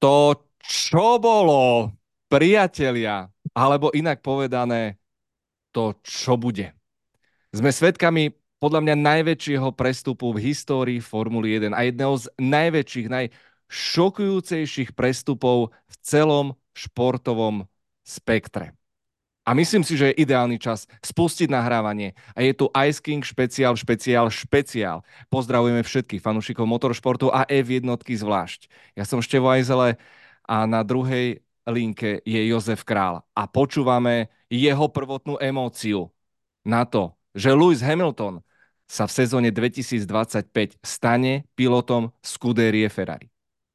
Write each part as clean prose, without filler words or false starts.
To, čo bolo, priatelia, alebo inak povedané, to, čo bude. Sme svedkami podľa mňa najväčšieho prestupu v histórii Formuly 1 a jedného z najväčších, najšokujúcejších prestupov v celom športovom spektre. A myslím si, že je ideálny čas spustiť nahrávanie. A je tu Ice King špeciál. Pozdravujeme všetkých fanúšikov motoršportu a F1 zvlášť. Ja som Števo Ajzele a na druhej linke je Jozef Král. A počúvame jeho prvotnú emóciu na to, že Lewis Hamilton sa v sezóne 2025 stane pilotom Scuderie Ferrari.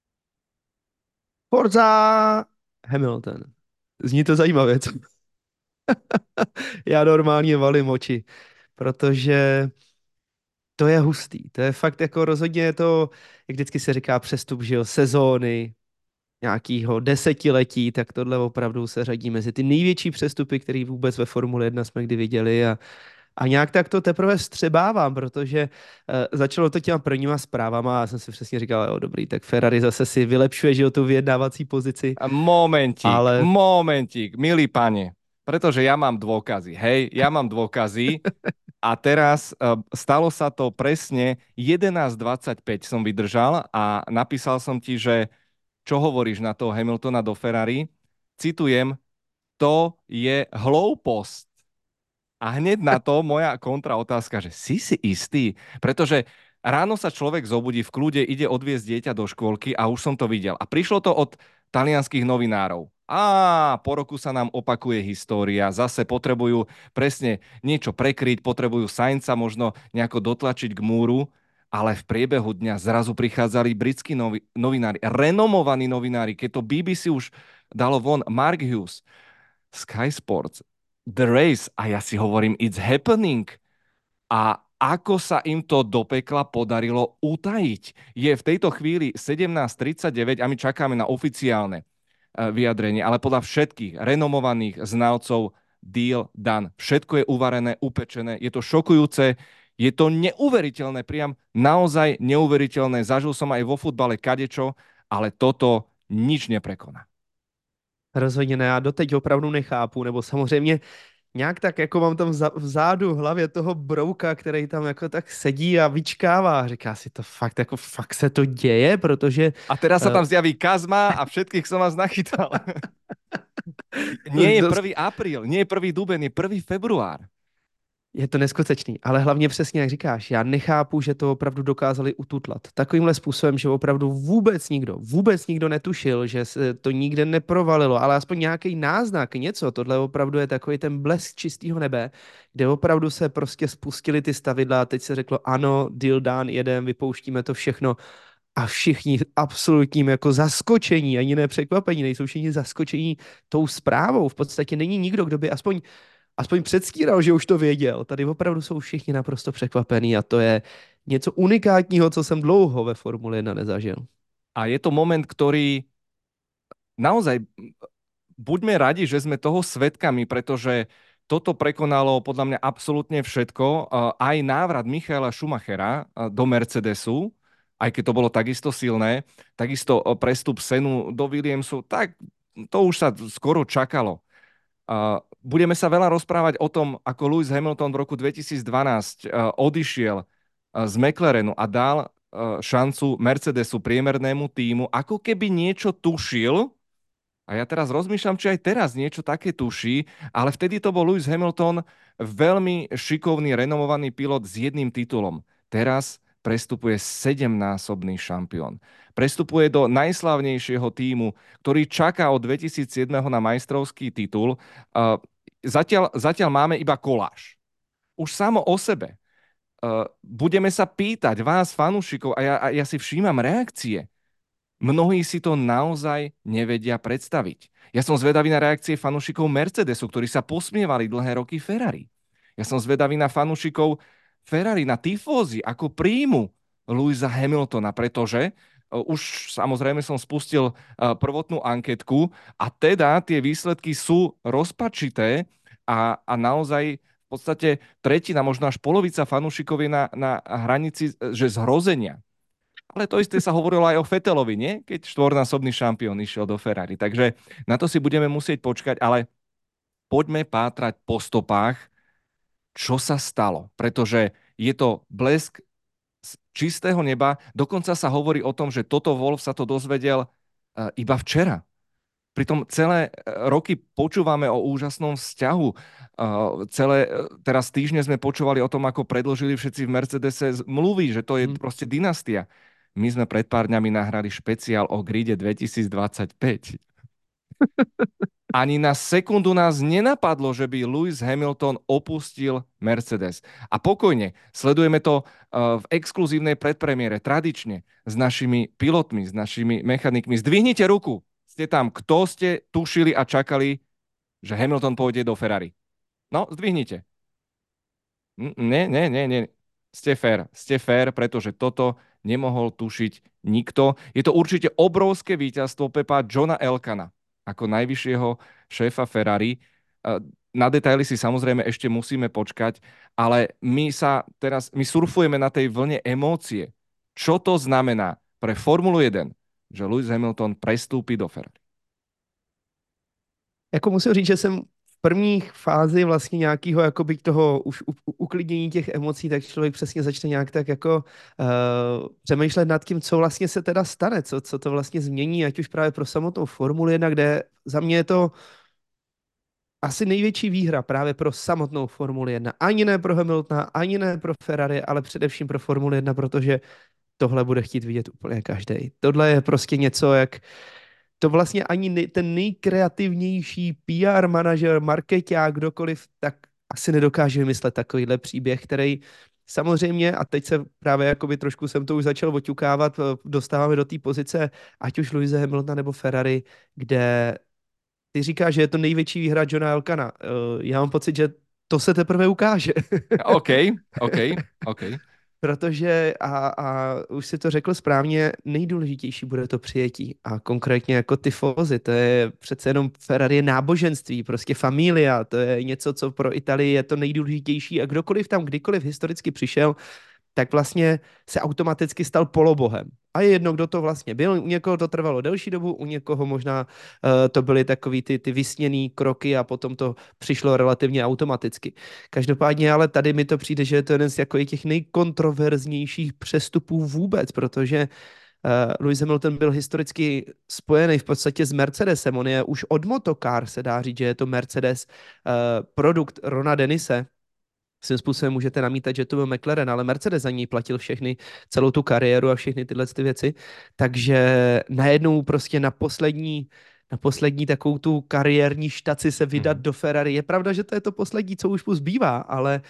Forza Hamilton. Zní to zajímavě, co? Já normálně valím oči, protože to je hustý. To je fakt jako rozhodně je to, jak vždycky se říká, přestup, že jo, sezóny, nějakého desetiletí, tak tohle opravdu se řadí mezi ty největší přestupy, které vůbec ve Formule 1 jsme kdy viděli a nějak tak to teprve vstřebávám, protože začalo to těma prvníma zprávama a já jsem si přesně říkal, jo, dobrý, tak Ferrari zase si vylepšuje, že jo, tu vyjednávací pozici, ale Momentík, milí pane, pretože ja mám dôkazy, hej, ja mám dôkazy a teraz stalo sa to presne 11:25 som vydržal a napísal som ti, že čo hovoríš na toho Hamiltona do Ferrari? Citujem, to je hlouposť. A hneď na to moja kontraotázka, že si istý? Pretože ráno sa človek zobudí v kľude, ide odviezť dieťa do škôlky a už som to videl. A prišlo to od talianských novinárov. A po roku sa nám opakuje história, zase potrebujú presne niečo prekryť, potrebujú Sainza možno nejako dotlačiť k múru, ale v priebehu dňa zrazu prichádzali britskí novinári, renomovaní novinári, keď to BBC už dalo von, Mark Hughes, Sky Sports, The Race a ja si hovorím, it's happening. A ako sa im to do pekla podarilo utajiť? Je v tejto chvíli 17:39 a my čakáme na oficiálne vyjadrenie, ale podľa všetkých renomovaných znalcov deal done. Všetko je uvarené, upečené, je to šokujúce, je to neuveriteľné, priam naozaj neuveriteľné. Zažil som aj vo futbale kadečo, ale toto nič neprekoná. rozhodně ne, já doteď opravdu nechápu, nebo samozřejmě nějak tak jako mám tam vzadu v hlavě toho brouka, který tam jako tak sedí a vyčkává. Říká si to fakt, jako fakt se to děje, protože A teraz sa uh, tam zjaví Kazma a všetkých som vás nachytal. Nie je to, 1. apríl, nie je 1. duben, je 1. február. je to neskutečný, ale hlavně přesně jak říkáš, já nechápu, že to opravdu dokázali ututlat. Takovýmhle způsobem, že opravdu vůbec nikdo netušil, že se to nikde neprovalilo, ale aspoň nějaký náznak, něco, tohle opravdu je takový ten blesk čistého nebe, kde opravdu se prostě spustily ty stavidla a teď se řeklo, ano, deal done, jedem, vypouštíme to všechno a všichni absolutním jako zaskočení, ani ne překvapení, nejsou všichni zaskočení tou zprávou. V podstatě není nikdo, kdo by aspoň předstíral, že už to věděl. Tady opravdu jsou všichni naprosto překvapení a to je něco unikátního, co jsem dlouho ve Formule 1 nezažil. A je to moment, ktorý naozaj buďme radi, že sme toho svedkami, pretože toto prekonalo podľa mňa absolútne všetko. Aj návrat Michaela Schumachera do Mercedesu, aj keď to bolo takisto silné, takisto prestup Senu do Williamsu, tak to už sa skoro čakalo. Budeme sa veľa rozprávať o tom, ako Lewis Hamilton v roku 2012 odišiel z McLarenu a dal šancu Mercedesu priemernému týmu, ako keby niečo tušil. A ja teraz rozmýšľam, či aj teraz niečo také tuší, ale vtedy to bol Lewis Hamilton, veľmi šikovný, renomovaný pilot s jedným titulom. Teraz prestupuje sedemnásobný šampión. Prestupuje do najslávnejšieho tímu, ktorý čaká od 2007 na majstrovský titul. Zatiaľ máme iba koláž. Už samo o sebe. Budeme sa pýtať vás, fanúšikov, a ja si všímam reakcie. Mnohí si to naozaj nevedia predstaviť. Ja som zvedavý na reakcie fanúšikov Mercedesu, ktorí sa posmievali dlhé roky Ferrari. Ja som zvedavý na fanúšikov Ferrari, na tifózy, ako príjmu Lewisa Hamiltona, pretože už samozrejme som spustil prvotnú anketku a teda tie výsledky sú rozpačité a naozaj v podstate tretina, možno až polovica fanúšikov je na hranici, že zhrozenia. Ale to isté sa hovorilo aj o Vettelovi, nie? Keď štvornásobný šampión išiel do Ferrari. Takže na to si budeme musieť počkať, ale poďme pátrať po stopách, čo sa stalo. Pretože je to blesk z čistého neba. Dokonca sa hovorí o tom, že Toto Wolff sa to dozvedel iba včera. Pritom celé roky počúvame o úžasnom vzťahu. Teraz týždne sme počúvali o tom, ako predložili všetci v Mercedese zmluvy, že to je Mhm. proste dynastia. My sme pred pár dňami nahrali špeciál o gride 2025. Ani na sekundu nás nenapadlo, že by Lewis Hamilton opustil Mercedes. A pokojne, sledujeme to v exkluzívnej predpremiére, tradične, s našimi pilotmi, s našimi mechanikmi. Zdvihnite ruku. Ste tam. Kto ste tušili a čakali, že Hamilton pôjde do Ferrari? No, zdvihnite. Nie, nie, nie, nie. Ste fér, pretože toto nemohol tušiť nikto. Je to určite obrovské víťazstvo Pepa Johna Elkana ako najvyššieho šéfa Ferrari. Na detaily si samozrejme ešte musíme počkať, ale my surfujeme na tej vlne emócie. Čo to znamená pre Formulu 1, že Lewis Hamilton prestúpi do Ferrari? Jako musím říct, že jsem v první fázi vlastně nějakého jakoby toho už uklidnění těch emocí, tak člověk přesně začne nějak tak jako přemýšlet nad tím, co vlastně se teda stane, co to vlastně změní, ať už právě pro samotnou Formuli 1, kde za mě je to asi největší výhra právě pro samotnou Formuli 1. Ani ne pro Hamiltona, ani ne pro Ferrari, ale především pro Formuli 1, protože tohle bude chtít vidět úplně každý. Tohle je prostě něco, jak to vlastně ani ten nejkreativnější PR manažer, marketák, kdokoliv, tak asi nedokáže vymyslet takovýhle příběh, který samozřejmě, a teď se právě jakoby trošku jsem to už začal oťukávat, dostáváme do té pozice, ať už Lewise Hamiltona nebo Ferrari, kde ty říkáš, že je to největší výhra Johna Elkana. Já mám pocit, že to se teprve ukáže. OK, OK, OK. Protože, a už si to řekl správně, nejdůležitější bude to přijetí. A konkrétně jako tifozy, to je přece jenom Ferrari je náboženství, prostě familia, to je něco, co pro Italii je to nejdůležitější. A kdokoliv tam kdykoliv historicky přišel, tak vlastně se automaticky stal polobohem. A je jedno, kdo to vlastně byl. U někoho to trvalo delší dobu, u někoho možná to byly takový ty vysněný kroky a potom to přišlo relativně automaticky. Každopádně ale tady mi to přijde, že je to jeden z jako těch nejkontroverznějších přestupů vůbec, protože Lewis Hamilton byl historicky spojený v podstatě s Mercedesem. On je už od Motokar, se dá říct, že je to Mercedes produkt Rona Denise. Svým způsobem můžete namítat, že to byl McLaren, ale Mercedes za něj platil celou tu kariéru a všechny tyhle ty věci. Takže najednou prostě na poslední takovou tu kariérní štaci se vydat do Ferrari. Je pravda, že to je to poslední, co už mu zbývá,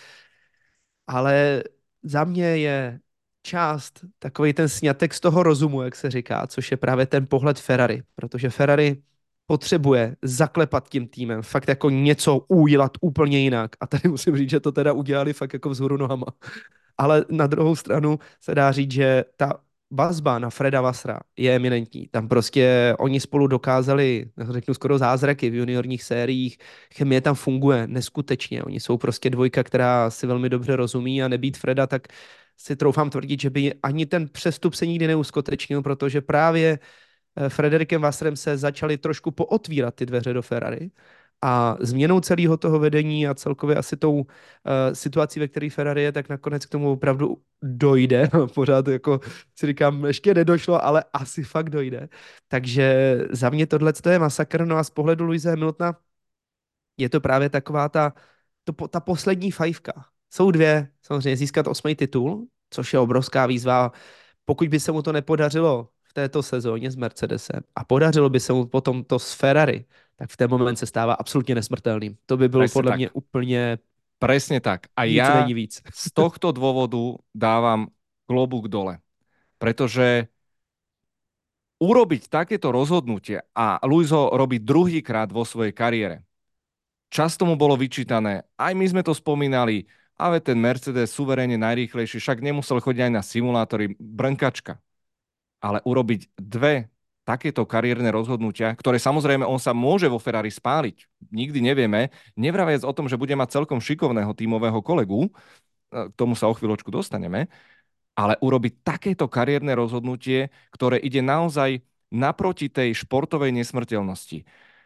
ale za mě je část, takový ten sňatek z toho rozumu, jak se říká, což je právě ten pohled Ferrari, protože Ferrari potřebuje zaklepat tím týmem, fakt jako něco udělat úplně jinak. A tady musím říct, že to teda udělali fakt jako vzhůru nohama. Ale na druhou stranu se dá říct, že ta vazba na Freda Vassra je eminentní. Tam prostě oni spolu dokázali, řeknu skoro zázraky v juniorních sériích, chemie tam funguje neskutečně. Oni jsou prostě dvojka, která si velmi dobře rozumí a nebýt Freda, tak si troufám tvrdit, že by ani ten přestup se nikdy neuskutečnil, protože právě Frederikem Vassrem se začaly trošku pootvírat ty dveře do Ferrari a změnou celého toho vedení a celkově asi tou situací, ve které Ferrari je, tak nakonec k tomu opravdu dojde. Pořád jako si říkám, ještě nedošlo, ale asi fakt dojde. Takže za mě tohle je masakr. No a z pohledu Lewise Hamiltona je to právě taková ta poslední fajfka. Jsou dvě, samozřejmě získat 8. titul, což je obrovská výzva. Pokud by se mu to nepodařilo v této sezóně s Mercedesem a podařilo by se mu potom to s Ferrari, tak v ten moment se stává absolutně nesmrtelným. To by bylo Presne podle tak. mě úplně Presne tak. A nic ja není víc. z tohto dôvodu dávam klobúk dole. Pretože urobiť takéto rozhodnutie a Lewis ho robí druhýkrát vo svojej kariére. Často mu bolo vyčítané, aj my sme to spomínali, ale ten Mercedes suverénne najrýchlejší, však nemusel chodiť aj na simulátory, brnkačka. Ale urobiť dve takéto kariérne rozhodnutia, ktoré samozrejme on sa môže vo Ferrari spáliť, nikdy nevieme, nevraviac o tom, že bude mať celkom šikovného tímového kolegu, k tomu sa o chvíľočku dostaneme, ale urobiť takéto kariérne rozhodnutie, ktoré ide naozaj naproti tej športovej nesmrteľnosti.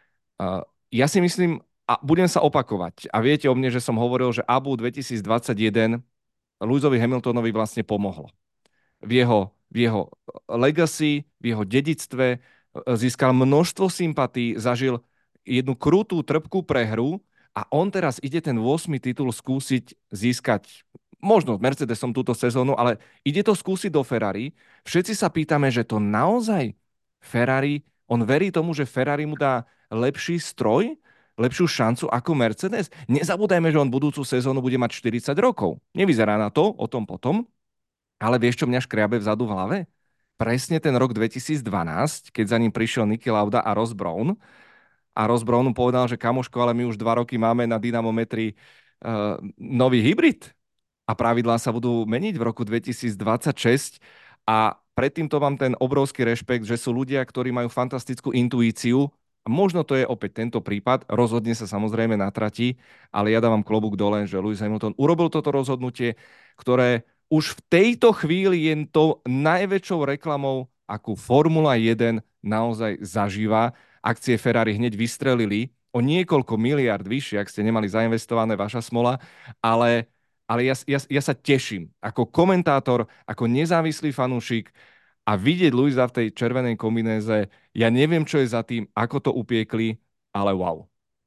Ja si myslím, a budem sa opakovať, a viete o mne, že som hovoril, že Abu 2021 Lewisovi Hamiltonovi vlastne pomohlo. V jeho legacy, v jeho dedictve získal množstvo sympatí, zažil jednu krutú, trpkú prehru a on teraz ide ten 8. titul skúsiť získať možno Mercedesom túto sezónu, ale ide to skúsiť do Ferrari. Všetci sa pýtame, že to naozaj Ferrari, on verí tomu, že Ferrari mu dá lepší stroj, lepšiu šancu ako Mercedes. Nezabúdajme, že on budúcu sezónu bude mať 40 rokov. Nevyzerá na to, o tom potom, ale vieš, čo mňa škriabe vzadu v hlave? Presne ten rok 2012, keď za ním prišiel Niki Lauda a Ross Brown. A Ross Brown mu povedal, že kamoško, ale my už 2 roky máme na dynamometri nový hybrid a pravidlá sa budú meniť v roku 2026 a predtým to mám ten obrovský rešpekt, že sú ľudia, ktorí majú fantastickú intuíciu a možno to je opäť tento prípad, rozhodne sa samozrejme na trati, ale ja dávam klobúk dole, že Lewis Hamilton urobil toto rozhodnutie, ktoré už v tejto chvíli je to najväčšou reklamou, akú Formula 1 naozaj zažíva. Akcie Ferrari hneď vystrelili o niekoľko miliard vyššie, ak ste nemali zainvestované, vaša smola, ale ja sa teším ako komentátor, ako nezávislý fanúšik a vidieť Luisa v tej červenej kombinéze, ja neviem, čo je za tým, ako to upiekli, ale wow.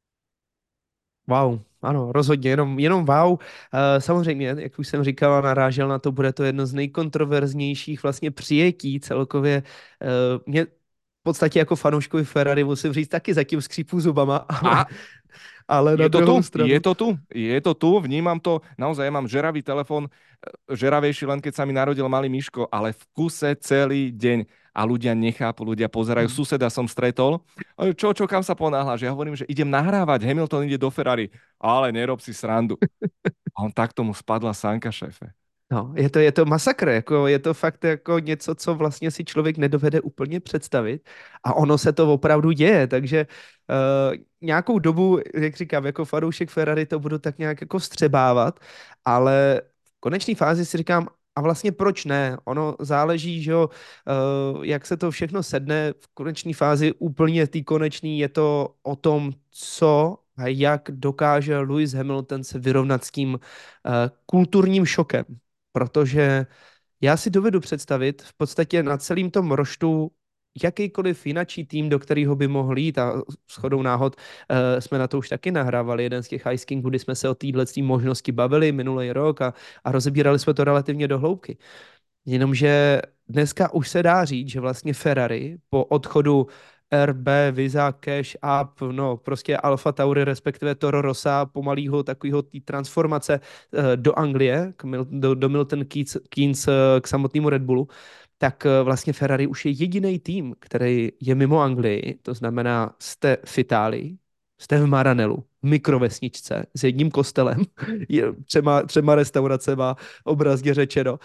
Wow, ano, rozhodně, jenom wow. Samozřejmě, jak už jsem říkal a narážel na to, bude to jedno z nejkontroverznějších vlastně přijetí celkově. Mě v podstatě jako fanouškovi Ferrari musím říct taky zatím skřípu zubama, A ale na je to tu, druhou stranu. je to tu, vnímam to, naozaj ja mám žeravý telefon, žeravejší len keď sa mi narodil malý Miško, ale v kuse celý deň a ľudia nechápu, ľudia pozerajú, Hmm. suseda som stretol, čo, kam sa ponáhľaš? Ja hovorím, že idem nahrávať, Hamilton ide do Ferrari, ale nerob si srandu. A on takto mu spadla sánka, šéfe. No, je to masakr, jako je to fakt jako něco, co vlastně si člověk nedovede úplně představit a ono se to opravdu děje, takže nějakou dobu, jak říkám, jako fanoušek Ferrari to budu tak nějak jako vstřebávat, ale v konečné fázi si říkám, a vlastně proč ne? Ono záleží, že jo, jak se to všechno sedne, v konečné fázi úplně tý konečný je to o tom, co a jak dokáže Lewis Hamilton se vyrovnat s tím kulturním šokem, protože já si dovedu představit v podstatě na celém tom roštu jakýkoliv jinačí tým, do kterého by mohl jít a shodou náhod jsme na to už taky nahrávali jeden z těch Ice Kingů, kdy jsme se o této možnosti bavili minulý rok a rozebírali jsme to relativně do hloubky. Jenomže dneska už se dá říct, že vlastně Ferrari po odchodu RB, Visa, Cash Up, no prostě Alfa Tauri, respektive Toro Rossa, pomalýho takového té transformace do Anglie, do Milton Keynes k samotnému Red Bullu, tak vlastně Ferrari už je jediný tým, který je mimo Anglii, to znamená jste v Itálii, jste v Maranelu, v mikrovesničce s jedním kostelem, třema restauracema, obrazně řečeno.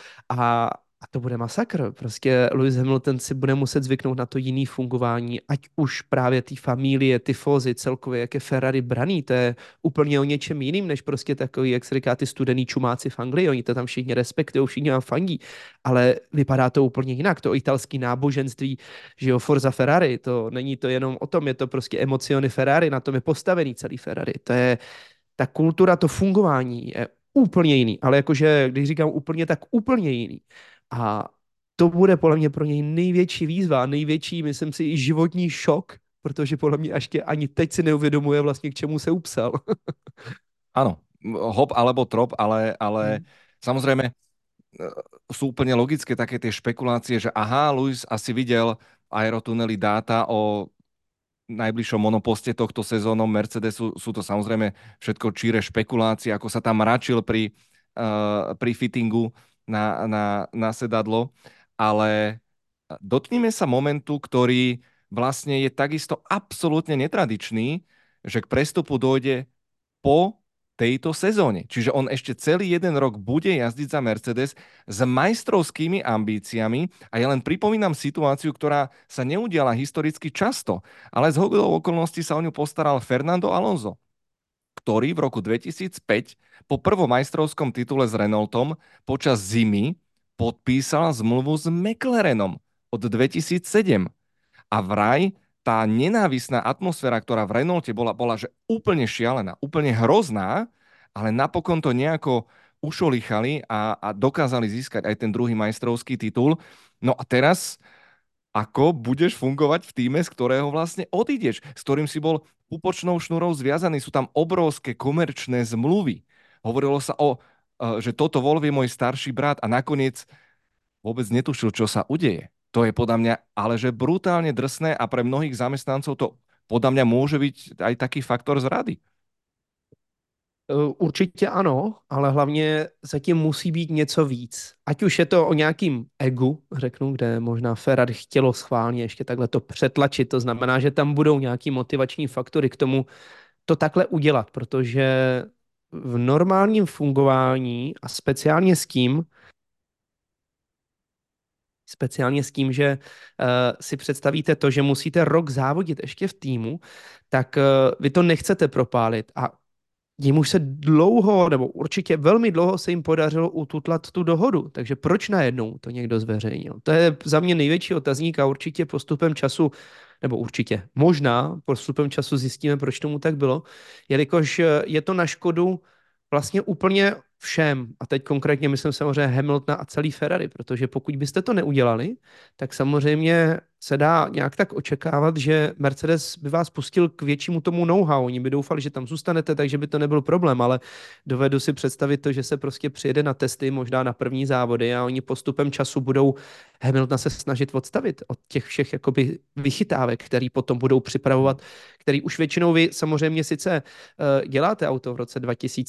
A to bude masakr. Prostě Lewis Hamilton si bude muset zvyknout na to jiný fungování, ať už právě ty familie, tifozy, celkově, jak je Ferrari braný, to je úplně o něčem jiným, než prostě takový, jak se říká, ty studený čumáci v Anglii, oni to tam všichni respektují, všichni vám fandí, ale vypadá to úplně jinak, to italský náboženství, že jo, Forza Ferrari, to není to jenom o tom, je to prostě emociony Ferrari, na tom je postavený celý Ferrari, to je ta kultura, to fungování je úplně jiný, ale jakože, když říkám úplně, tak úplně jiný. A to bude podle mě pro něj největší výzva, největší, myslím si, i životní šok, protože podle mě ještě ani teď si neuvědomuje vlastně, k čemu se upsal. Áno, hop alebo trop, ale Hmm. samozrejme sú úplne logické také tie špekulácie, že aha, Luis asi videl aerotunely dáta o najbližšom monoposte tohto sezónom Mercedesu. Sú to samozrejme všetko číre špekulácie, ako sa tam mračil pri fittingu na sedadlo, ale dotknime sa momentu, ktorý vlastne je takisto absolútne netradičný, že k prestupu dojde po tejto sezóne. Čiže on ešte celý jeden rok bude jazdiť za Mercedes s majstrovskými ambíciami a ja len pripomínam situáciu, ktorá sa neudiala historicky často, ale z hodou okolností sa o ňu postaral Fernando Alonso, ktorý v roku 2005 po prvom majstrovskom titule s Renaultom počas zimy podpísal zmluvu s McLarenom od 2007. A vraj tá nenávisná atmosféra, ktorá v Renaulte bola že úplne šialená, úplne hrozná, ale napokon to nejako ušolichali a dokázali získať aj ten druhý majstrovský titul. No a teraz ako budeš fungovať v tíme, z ktorého vlastne odídeš, s ktorým si bol pupočnou šnurou zviazaný. Sú tam obrovské komerčné zmluvy. Hovorilo sa že toto Wolf je môj starší brat a nakoniec vôbec netušil, čo sa udeje. To je podľa mňa ale že brutálne drsné a pre mnohých zamestnancov to podľa mňa môže byť aj taký faktor zrady. Určitě ano, ale hlavně zatím musí být něco víc. Ať už je to o nějakým egu, řeknu, kde možná Ferrari chtělo schválně ještě takhle to přetlačit, to znamená, že tam budou nějaký motivační faktory k tomu to takhle udělat, protože v normálním fungování a speciálně s tím, že si představíte to, že musíte rok závodit ještě v týmu, tak vy to nechcete propálit a jim už se dlouho, nebo určitě velmi dlouho se jim podařilo ututlat tu dohodu, takže proč najednou to někdo zveřejnil? To je za mě největší otazník a určitě postupem času, nebo určitě, možná postupem času zjistíme, proč tomu tak bylo, jelikož je to na škodu vlastně úplně všem, a teď konkrétně myslím samozřejmě Hamiltona a celý Ferrari, protože pokud byste to neudělali, tak samozřejmě se dá nějak tak očekávat, že Mercedes by vás pustil k většímu tomu know-how. Oni by doufali, že tam zůstanete, takže by to nebyl problém, ale dovedu si představit to, že se prostě přijede na testy, možná na první závody a oni postupem času budou Hamiltona se snažit odstavit od těch všech jakoby vychytávek, který potom budou připravovat, který už většinou vy samozřejmě sice děláte auto v roce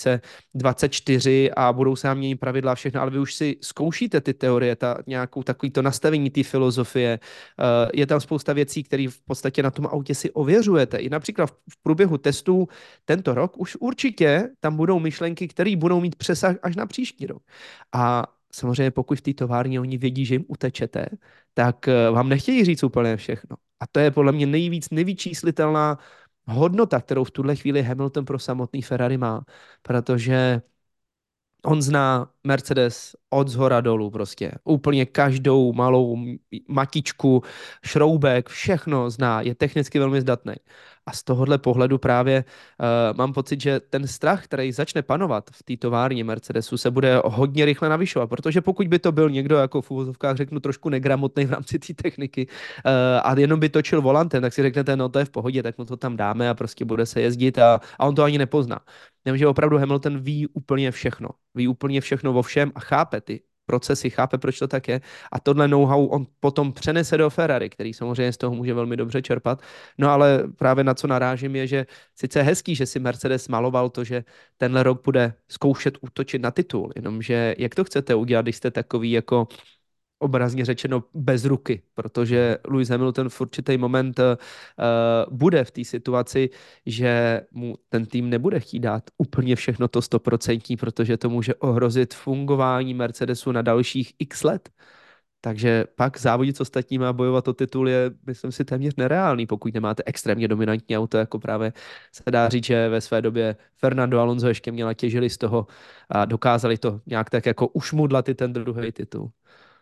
2024 a budou se vám měnit pravidla a všechno, ale vy už si zkoušíte ty teorie, nějakou takový to nastavení té filozofie, je tam spousta věcí, které v podstatě na tom autě si ověřujete. I například v průběhu testů tento rok už určitě tam budou myšlenky, které budou mít přesah až na příští rok. A samozřejmě pokud v té továrně oni vědí, že jim utečete, tak vám nechtějí říct úplně všechno. A to je podle mě nejvíc nevyčíslitelná hodnota, kterou v tuhle chvíli Hamilton pro samotný Ferrari má, protože on zná Mercedes od zhora dolů prostě. Úplně každou malou matičku, šroubek, všechno zná. Je technicky velmi zdatný. A z tohohle pohledu právě mám pocit, že ten strach, který začne panovat v té továrně Mercedesu, se bude hodně rychle navyšovat, protože pokud by to byl někdo, jako v uvozovkách řeknu, trošku negramotný v rámci té techniky a jenom by točil volantem, tak si řeknete, no to je v pohodě, tak mu to tam dáme a prostě bude se jezdit a on to ani nepozná. Jenomže opravdu Hamilton ví úplně všechno. Ví úplně všechno o všem a chápe ty procesy, chápe, proč to tak je. A tohle know-how on potom přenese do Ferrari, který samozřejmě z toho může velmi dobře čerpat. No ale právě na co narážím je, že sice je hezký, že si Mercedes maloval to, že tenhle rok bude zkoušet útočit na titul, jenomže jak to chcete udělat, když jste takový jako obrazně řečeno bez ruky, protože Lewis Hamilton v určitý moment bude v té situaci, že mu ten tým nebude chtít dát úplně všechno to 100%, protože to může ohrozit fungování Mercedesu na dalších x let. Takže pak závodit s ostatními a bojovat o titul je, myslím si, téměř nereálný, pokud nemáte extrémně dominantní auto, jako právě se dá říct, že ve své době Fernando Alonso ještě měla těžili z toho a dokázali to nějak tak jako ušmudlat i ten druhý titul.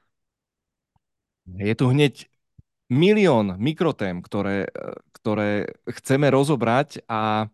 Je tu hneď milión mikrotém, ktoré chceme rozobrať a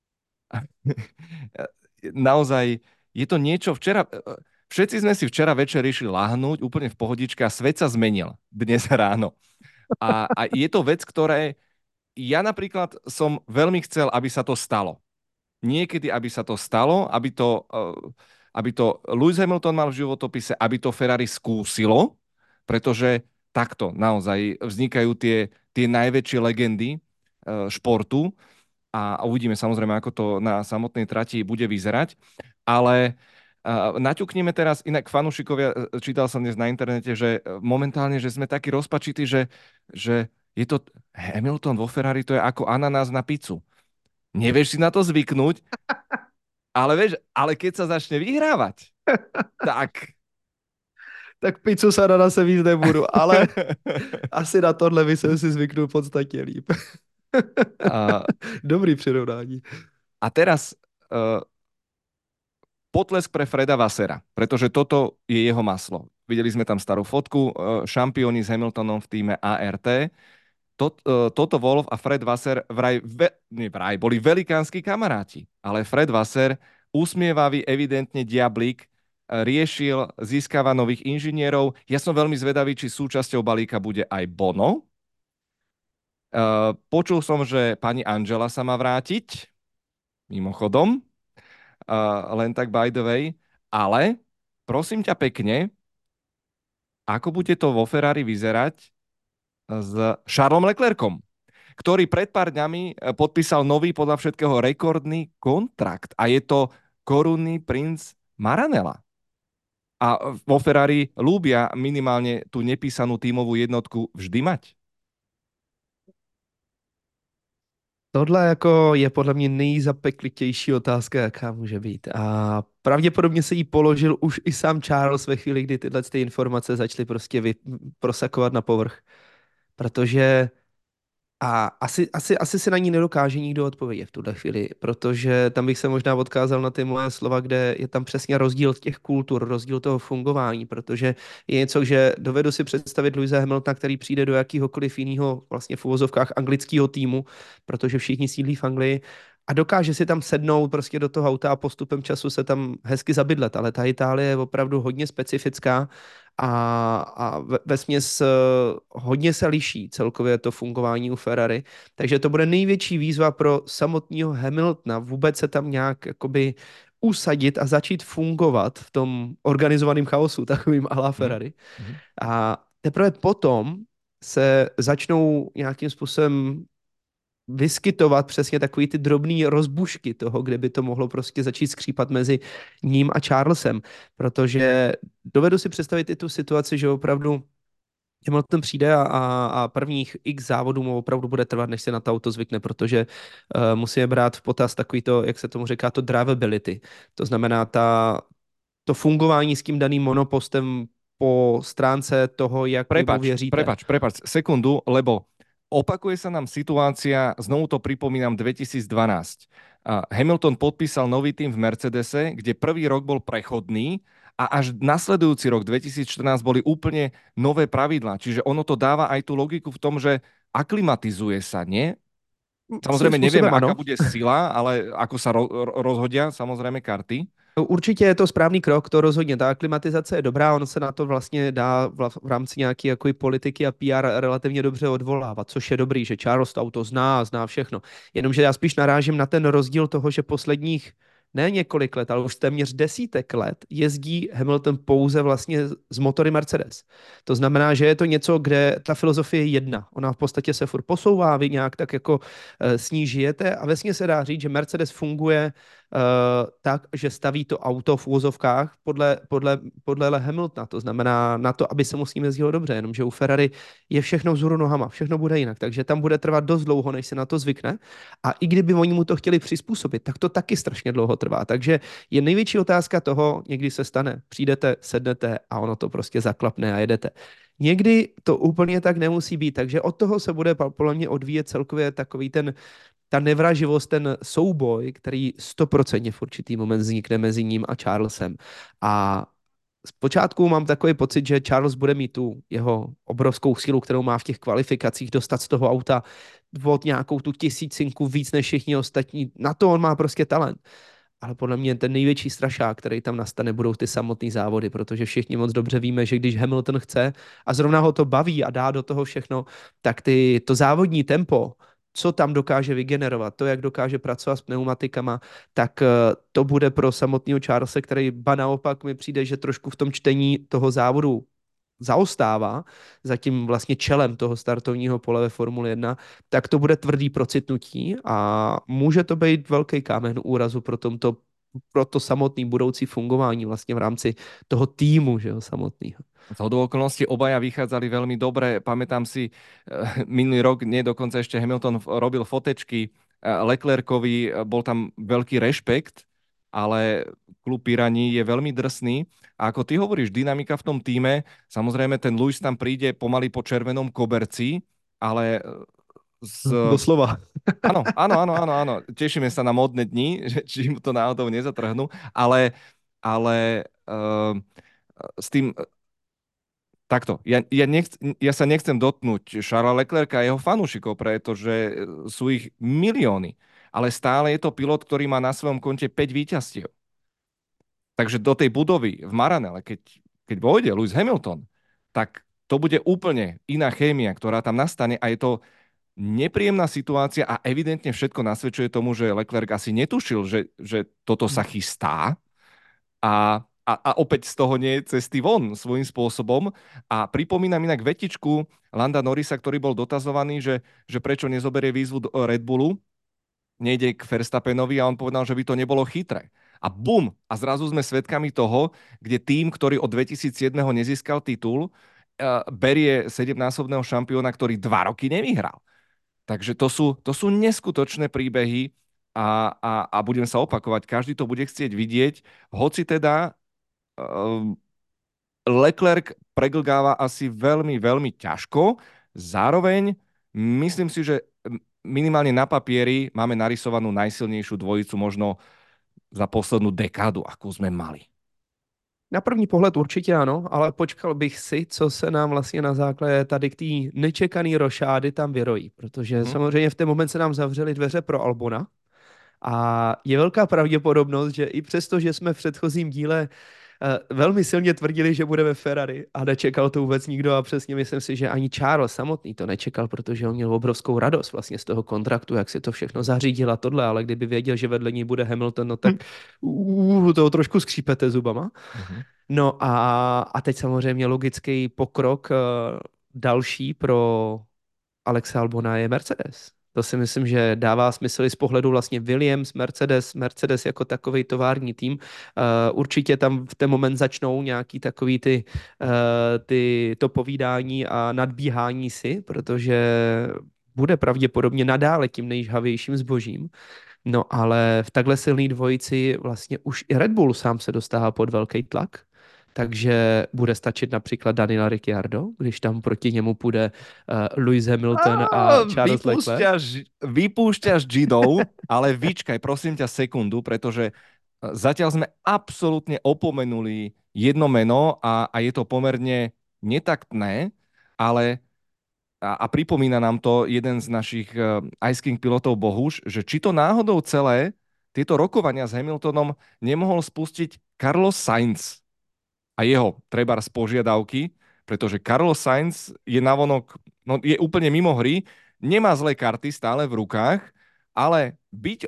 naozaj je to niečo včera. Všetci sme si včera večer išli lahnúť úplne v pohodičke a svet sa zmenil dnes ráno. A je to vec, ktoré ja napríklad som veľmi chcel, aby sa to stalo. Niekedy, aby sa to stalo, aby to Lewis Hamilton mal v životopise, aby to Ferrari skúsilo, pretože takto naozaj vznikajú tie najväčšie legendy športu a uvidíme samozrejme, ako to na samotnej trati bude vyzerať. Ale naťukneme teraz, inak fanúšikovia, čítal som dnes na internete, že momentálne, že sme takí rozpačití, že je to Hamilton vo Ferrari, to je ako ananás na pizzu. Nevieš si na to zvyknúť, ale vieš, ale keď sa začne vyhrávať, tak... Tak pizzu s ananasem víc nebudu, ale asi na tohle by jsem si zvyknul podstatně líp. a, Dobrý přirovnání. a teraz potlesk pre Freda Vassera, pretože toto je jeho maslo. videli sme tam starú fotku, šampióni s Hamiltonom v týme ART. Toto Wolff a Fred Vasseur nie vraj, boli velikánsky kamaráti, ale Fred Vasseur, usmievavý, evidentne diablík, riešil, získava nových inžinierov. Ja som veľmi zvedavý, či súčasťou balíka bude aj Bono. Počul som, že pani Angela sa má vrátiť, mimochodom, len tak by the way, ale prosím ťa pekne, ako bude to vo Ferrari vyzerať s Charlesom Leclercom, ktorý pred pár dňami podpísal nový, podľa všetkého rekordný kontrakt a je to korunný princ Maranella. A vo Ferrari ľúbia minimálne tú nepísanú tímovú jednotku vždy mať. Tohle jako je podle mě nejzapeklitější otázka, jaká může být. A pravděpodobně se jí položil už i sám Charles ve chvíli, kdy tyhle ty informace začaly prostě prosakovat na povrch. Protože a asi se na ní nedokáže nikdo odpovědět v tuhle chvíli, protože tam bych se možná odkázal na ty moje slova, kde je tam přesně rozdíl těch kultur, rozdíl toho fungování, protože je něco, že dovedu si představit Lewise Hamiltona, který přijde do jakýhokoliv jiného vlastně v uvozovkách anglického týmu, protože všichni sídlí v Anglii, a dokáže si tam sednout prostě do toho auta a postupem času se tam hezky zabydlet, ale ta Itálie je opravdu hodně specifická a vesměs hodně se liší celkově to fungování u Ferrari, takže to bude největší výzva pro samotného Hamiltona vůbec se tam nějak jakoby usadit a začít fungovat v tom organizovaném chaosu, takovým à la Ferrari. Mm-hmm. A teprve potom se začnou nějakým způsobem vyskytovat přesně takový ty drobný rozbušky toho, kde by to mohlo prostě začít skřípat mezi ním a Charlesem, protože dovedu si představit i tu situaci, že opravdu Hamilton přijde a prvních x závodů mu opravdu bude trvat, než se na to auto zvykne, protože musíme brát v potaz takový to, jak se tomu říká, to drivability. To znamená to fungování s tím daným monopostem po stránce toho, jak mu věříte. Prepač, sekundu, lebo opakuje sa nám situácia, znovu to pripomínam, 2012. Hamilton podpísal nový tým v Mercedese, kde prvý rok bol prechodný a až nasledujúci rok 2014 boli úplne nové pravidlá. Čiže ono to dáva aj tú logiku v tom, že aklimatizuje sa, nie? Samozrejme nevieme, aká bude sila, ale ako sa rozhodia samozrejme karty. Určitě je to správný krok, to rozhodně. Ta aklimatizace je dobrá, ono se na to vlastně dá v rámci nějaké jako politiky a PR relativně dobře odvolávat, což je dobrý, že Charles to auto zná všechno. Jenomže já spíš narážím na ten rozdíl toho, že posledních ne několik let, ale už téměř desítek let jezdí Hamilton pouze vlastně z motory Mercedes. To znamená, že je to něco, kde ta filozofie je jedna. Ona v podstatě se furt posouvá, vy nějak tak jako s ní žijete a vesmě se dá říct, že Mercedes funguje tak, že staví to auto v úvozovkách podle Hamiltona. To znamená na to, aby se mu s ním jezdilo dobře, jenomže u Ferrari je všechno vzhůru nohama, všechno bude jinak, takže tam bude trvat dost dlouho, než se na to zvykne. A i kdyby oni mu to chtěli přizpůsobit, tak to taky strašně dlouho trvá. Takže je největší otázka toho, někdy se stane, přijdete, sednete a ono to prostě zaklapne a jedete. Někdy to úplně tak nemusí být, takže od toho se bude podle mě odvíjet celkově takový ta nevraživost, ten souboj, který 100% v určitý moment vznikne mezi ním a Charlesem. A zpočátku mám takový pocit, že Charles bude mít tu jeho obrovskou sílu, kterou má v těch kvalifikacích, dostat z toho auta od nějakou tu tisícinku víc než všichni ostatní. Na to on má prostě talent. Ale podle mě ten největší strašák, který tam nastane, budou ty samotné závody, protože všichni moc dobře víme, že když Hamilton chce a zrovna ho to baví a dá do toho všechno, tak to závodní tempo, co tam dokáže vygenerovat, to, jak dokáže pracovat s pneumatikama, tak to bude pro samotného Charlese, který ba naopak mi přijde, že trošku v tom čtení toho závodu zaostává za tím vlastně čelem toho startovního pole ve Formule 1, tak to bude tvrdý procitnutí a může to být velký kámen úrazu pro to samotné budoucí fungování vlastně v rámci toho týmu, že jo, samotného. Z hodou okolností obaja vychádzali veľmi dobre. Pamätám si, minulý rok, nie dokonca ešte Hamilton robil fotečky Leclercovi, bol tam veľký rešpekt, ale klub Pirani je veľmi drsný. A ako ty hovoríš, dynamika v tom týme, samozrejme ten Lewis tam príde pomaly po červenom koberci, ale doslova. Áno. Tešíme sa na modné dni, že či mu to náhodou nezatrhnú, ale s tým Takto, ja sa nechcem dotknúť Charlesa Leclerca a jeho fanúšikov, pretože sú ich milióny. Ale stále je to pilot, ktorý má na svojom konte 5 víťazstiev. Takže do tej budovy v Maranele, keď vojde Lewis Hamilton, tak to bude úplne iná chémia, ktorá tam nastane a je to nepríjemná situácia a evidentne všetko nasvedčuje tomu, že Leclerc asi netušil, že toto sa chystá a opäť z toho nie je cesty von svojím spôsobom. A pripomínam inak vetičku Landa Norrisa, ktorý bol dotazovaný, že prečo nezoberie výzvu do Red Bullu, nejde k Verstappenovi a on povedal, že by to nebolo chytré. A bum! A zrazu sme svedkami toho, kde tým, ktorý od 2007 nezískal titul, berie 7-násobného šampióna, ktorý 2 roky nevyhral. Takže to sú neskutočné príbehy a budem sa opakovať, každý to bude chcieť vidieť, hoci teda Leclerc preglgáva asi veľmi, veľmi ťažko. Zároveň myslím si, že minimálne na papieri máme narysovanú najsilnejšiu dvojicu možno za poslednú dekádu, akú sme mali. Na první pohled určitě ano, ale počkal bych si, co se nám vlastně na základě tady k té nečekaný rošády tam vyrojí, protože Mhm. samozřejmě v ten moment se nám zavřely dveře pro Albona a je velká pravděpodobnost, že i přesto, že jsme v předchozím díle velmi silně tvrdili, že bude ve Ferrari a nečekal to vůbec nikdo a přesně myslím si, že ani Charles samotný to nečekal, protože on měl obrovskou radost vlastně z toho kontraktu, jak si to všechno zařídil a tohle, ale kdyby věděl, že vedle ní bude Hamilton, no tak toho trošku skřípete zubama. Mhm. No a teď samozřejmě logický pokrok další pro Alexe Albona je Mercedes. To si myslím, že dává smysl i z pohledu vlastně Williams, Mercedes jako takový tovární tým. Určitě tam v ten moment začnou nějaký takový to povídání a nadbíhání si, protože bude pravděpodobně nadále tím nejžhavějším zbožím. No ale v takhle silné dvojici vlastně už i Red Bull sám se dostává pod velký tlak, takže bude stačit například Daniela Ricciardo, když tam proti němu půjde Lewis Hamilton a Charles Leclerc. Vypúšťaš Gidov, ale vyčkaj, prosím ťa sekundu, pretože zatiaľ sme absolútne opomenuli jedno meno a je to pomerne netaktné, ale a pripomína nám to jeden z našich Ice King pilotov Bohuš, že či to náhodou celé tieto rokovania s Hamiltonom nemohol spustiť Carlos Sainz a jeho trebárs požiadavky, pretože Carlos Sainz je navonok, no je úplne mimo hry, nemá zlé karty stále v rukách, ale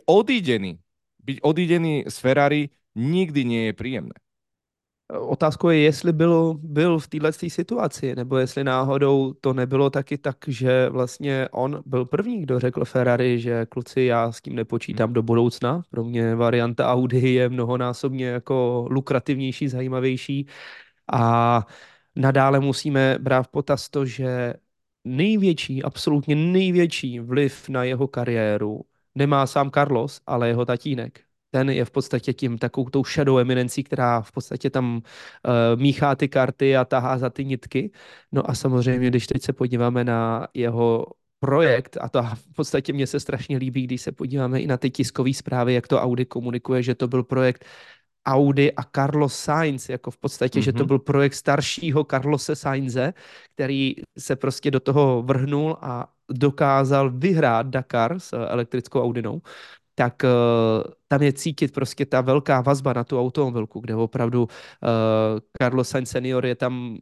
byť odídený z Ferrari nikdy nie je príjemné. Otázkou je, jestli byl v této situaci, nebo jestli náhodou to nebylo taky tak, že vlastně on byl první, kdo řekl Ferrari, že kluci, já s tím nepočítám do budoucna. Pro mě varianta Audi je mnohonásobně jako lukrativnější, zajímavější a nadále musíme brát v potaz to, že největší, absolutně největší vliv na jeho kariéru nemá sám Carlos, ale jeho tatínek. Ten je v podstatě tím takovou tou shadow eminencí, která v podstatě tam míchá ty karty a tahá za ty nitky. No a samozřejmě, když teď se podíváme na jeho projekt, a to v podstatě mně se strašně líbí, když se podíváme i na ty tiskové zprávy, jak to Audi komunikuje, že to byl projekt Audi a Carlos Sainz, jako v podstatě, že to byl projekt staršího Carlose Sainze, který se prostě do toho vrhnul a dokázal vyhrát Dakar s elektrickou Audinou, tak tam je cítit prostě ta velká vazba na tu automobilku, kde opravdu Carlos Sainz senior je tam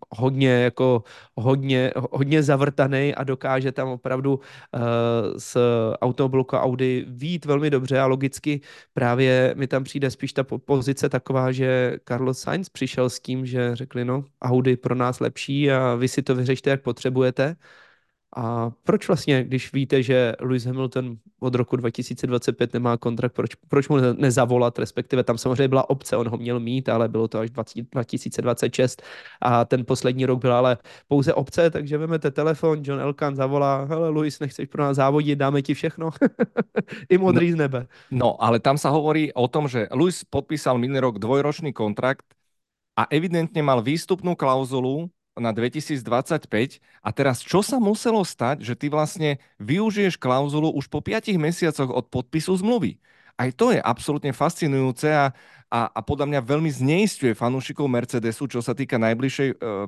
hodně zavrtaný a dokáže tam opravdu s automobilkou Audi vyjít velmi dobře a logicky právě mi tam přijde spíš ta pozice taková, že Carlos Sainz přišel s tím, že řekli, no Audi pro nás lepší a vy si to vyřešte, jak potřebujete. A proč vlastně, když víte, že Lewis Hamilton od roku 2025 nemá kontrakt, proč mu nezavolat, respektive tam samozřejmě byla opce, on ho měl mít, ale bylo to až 2026 a ten poslední rok byl ale pouze opce, takže vemete telefon, John Elkann zavolá, hele Lewis, nechceš pro nás závodit, dáme ti všechno, i No, modrý z nebe. no, ale tam sa hovorí o tom, že Lewis podpísal minulý rok 2-ročný kontrakt a evidentne mal výstupnú klauzulu na 2025 a teraz čo sa muselo stať, že ty vlastne využiješ klauzulu už po 5 mesiacoch od podpisu zmluvy. Aj to je absolútne fascinujúce a podľa mňa veľmi zneisťuje fanúšikov Mercedesu, čo sa týka najbližšej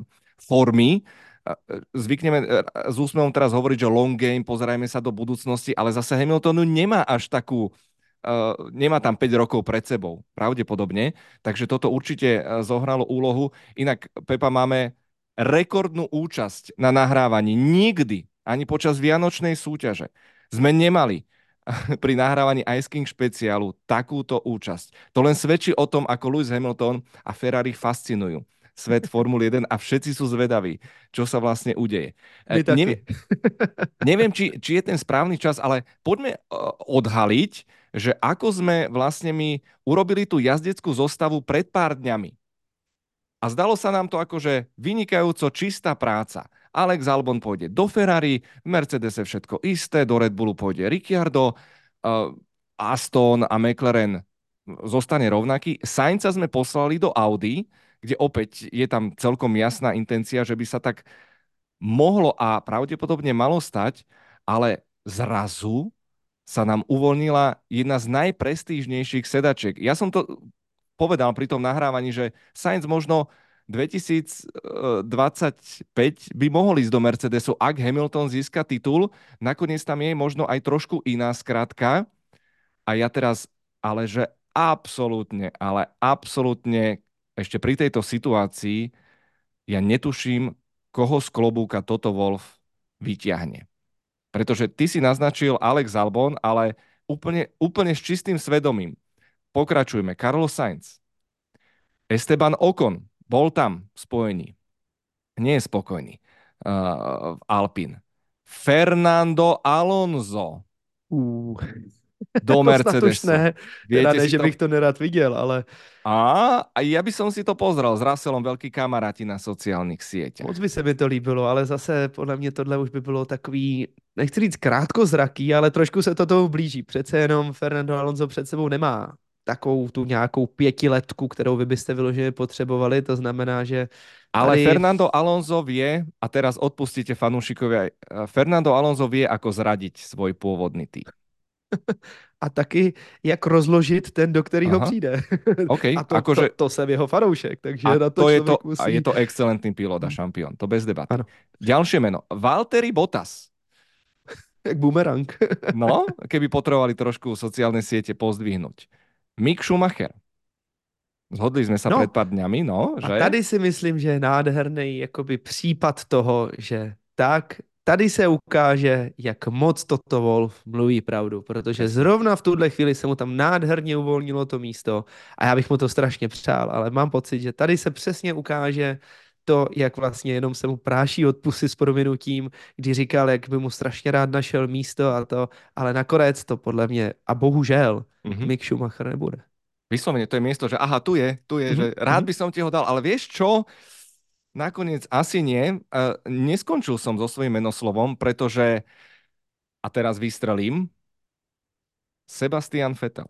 formy. Zvykneme s úsmevom teraz hovoriť, že long game, pozerajme sa do budúcnosti, ale zase Hamiltonu nemá až takú, nemá tam 5 rokov pred sebou, pravdepodobne, takže toto určite zohralo úlohu. Inak, Pepa, máme rekordnú účasť na nahrávaní. Nikdy, ani počas Vianočnej súťaže, sme nemali pri nahrávaní Ice King špeciálu takúto účasť. To len svedčí o tom, ako Lewis Hamilton a Ferrari fascinujú svet Formuly 1 a všetci sú zvedaví, čo sa vlastne udeje. My taky. Neviem, či je ten správny čas, ale poďme odhaliť, že ako sme vlastne my urobili tú jazdeckú zostavu pred pár dňami. A zdalo sa nám to akože vynikajúco čistá práca. Alex Albon pôjde do Ferrari, v Mercedese všetko isté, do Red Bullu pôjde Ricciardo, Aston a McLaren zostane rovnaký. Sainza sme poslali do Audi, kde opäť je tam celkom jasná intencia, že by sa tak mohlo a pravdepodobne malo stať, ale zrazu sa nám uvoľnila jedna z najprestížnejších sedačiek. Ja som to povedal pri tom nahrávaní, že Sainz možno 2025 by mohol ísť do Mercedesu, ak Hamilton získa titul. Nakoniec tam je možno aj trošku iná skratka. A ja teraz, ale že absolútne, ale absolútne ešte pri tejto situácii ja netuším, koho z klobúka toto Wolf vyťahne. Pretože ty si naznačil Alex Albon, ale úplne s čistým svedomím. Pokračujeme. Carlos Sainz. Esteban Ocon bol tam v spojení. Nie je spokojný v Alpine. Fernando Alonso Uh, do to snad už Mercedesu. ne. Teda Viete ne, si že to... bych to nerad viděl, ale A ja by som si to pozrel s Russellom, veľký kamaráti na sociálnych moc sieťach. by se mi to líbilo, ale zase podle mě tohle už by bylo takový, nechci říct krátkozraký, ale trošku se to tomu blíží. Přece jenom Fernando Alonso před sebou nemá takovou tu nějakou pětiletku, kterou vy byste vyloženě potřebovali, to znamená, že Ale tady Fernando Alonso vie, a teraz odpustíte fanúšikovia, Fernando Alonso vie, ako zradiť svoj pôvodný tým. a taky jak rozložit ten, do kterého Aha, přijde. OK, A akože to jsem jeho fanoušek, a takže na to člověk je musí... to excelentný pilot a šampión, to bez debaty. Ano, Ďalšie meno, Valtteri Bottas. jak bumerang. No, keby potrebovali trošku sociálne siete pozdvihnúť. Mick Schumacher. Zhodli sme sa pred No, pár dňami, no, a že? tady si myslím, že je nádherný jakoby případ toho, že tak, tady se ukáže, jak moc Toto Wolff mluví pravdu, protože Presne. zrovna v tuhle chvíli se mu tam nádherně uvolnilo to místo a já bych mu to strašně přál, ale mám pocit, že tady se přesně ukáže to, jak vlastně jenom se mu práší od pusy s prominutím, kdy říkal, jak by mu strašně rád našel místo a to, ale nakonec to podle mě, a bohužel, Mhm. Mick Schumacher nebude. Vyslovene to je miesto, že aha, tu je, že Mhm, rád mhm. by som ti ho dal, ale vieš čo? Nakoniec asi nie. Neskončil som so svojím menoslovom, pretože, a teraz vystrelím, Sebastian Vettel.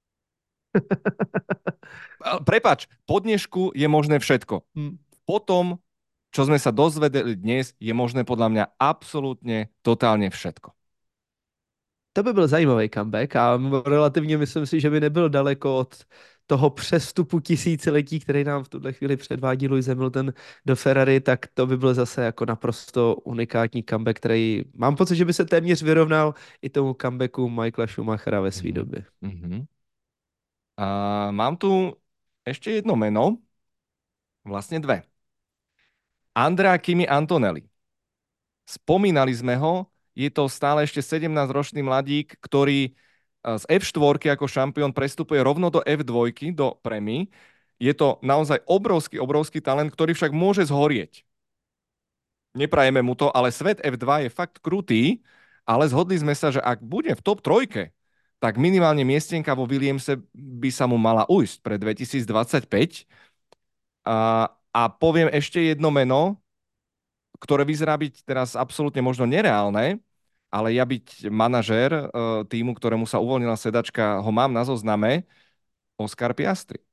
Prepač, po dnešku je možné všetko. Hm. Potom, čo sme sa dozvedeli dnes, je možné podľa mňa absolútne, totálne všetko. To by byl zajímavý comeback a relativně myslím si, že by nebyl daleko od toho přestupu tisíciletí, který nám v tuhle chvíli předvádí Lewis Hamilton do Ferrari, tak to by byl zase jako naprosto unikátní comeback, který mám pocit, že by se téměř vyrovnal i tomu comebacku Michaela Schumachera ve své době. Mm-hmm. A mám tu ešte jedno meno, vlastne dve. Andrea Kimi Antonelli. Spomínali sme ho, je to stále ešte 17-ročný mladík, ktorý z F4 ako šampión prestupuje rovno do F2, do Premy. Je to naozaj obrovský talent, ktorý však môže zhorieť. Neprajeme mu to, ale svet F2 je fakt krutý, ale zhodli sme sa, že ak bude v top trojke, tak minimálne miestenka vo Williamse by sa mu mala ujsť pre 2025. A poviem ešte jedno meno, ktoré vyzerá byť teraz absolútne možno nereálne, ale ja byť manažér týmu, ktorému sa uvoľnila sedačka, ho mám na zozname, Oscar Piastri.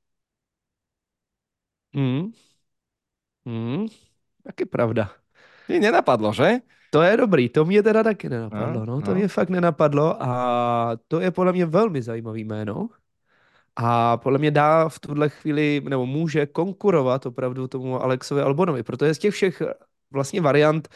Hmm. Taky pravda. Ti nenapadlo, že? To je dobrý, to mě teda taky No, nenapadlo, no, to no. mě fakt nenapadlo a to je podle mě velmi zajímavý jméno. a podle mě dá v tuhle chvíli, nebo může konkurovat opravdu tomu Alexovi Albonovi, protože z těch všech vlastně variant,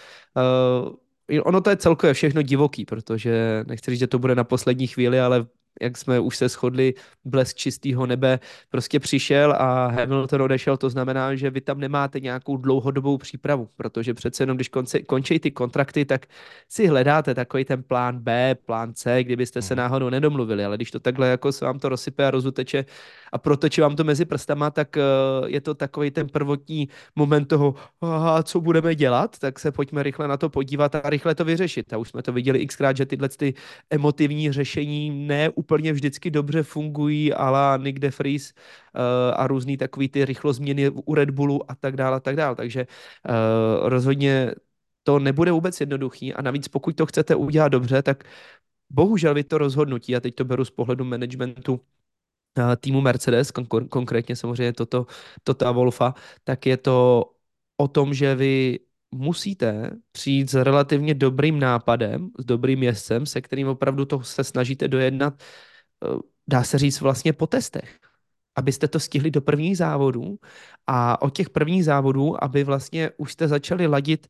ono to je celkově všechno divoký, protože nechci říct, že to bude na poslední chvíli, ale jak jsme už se shodli, blesk čistého nebe prostě přišel a Hamilton odešel, to znamená, že vy tam nemáte nějakou dlouhodobou přípravu, protože přece jenom, když končí ty kontrakty, tak si hledáte takový ten plán B, plán C, kdybyste se Mhm. náhodou nedomluvili, ale když to takhle jako se vám to rozsype a rozuteče a proteče vám to mezi prstama, tak je to takový ten prvotní moment toho, aha, co budeme dělat, tak se pojďme rychle na to podívat a rychle to vyřešit. A už jsme to viděli xkrát, že tyhle ty emotivní řešení ne úplně vždycky dobře fungují, a la Nick de Vries a různý takový ty rychlozměny u Red Bullu a tak dále, a tak dále. Takže rozhodně to nebude vůbec jednoduchý a navíc pokud to chcete udělat dobře, tak bohužel vy to rozhodnutí, a teď to beru z pohledu managementu týmu Mercedes, konkrétně samozřejmě Tota Wolfa, tak je to o tom, že vy musíte přijít s relativně dobrým nápadem, s dobrým jezdcem, se kterým opravdu to se snažíte dojednat, dá se říct vlastně po testech, abyste to stihli do prvních závodů a od těch prvních závodů, aby vlastně už jste začali ladit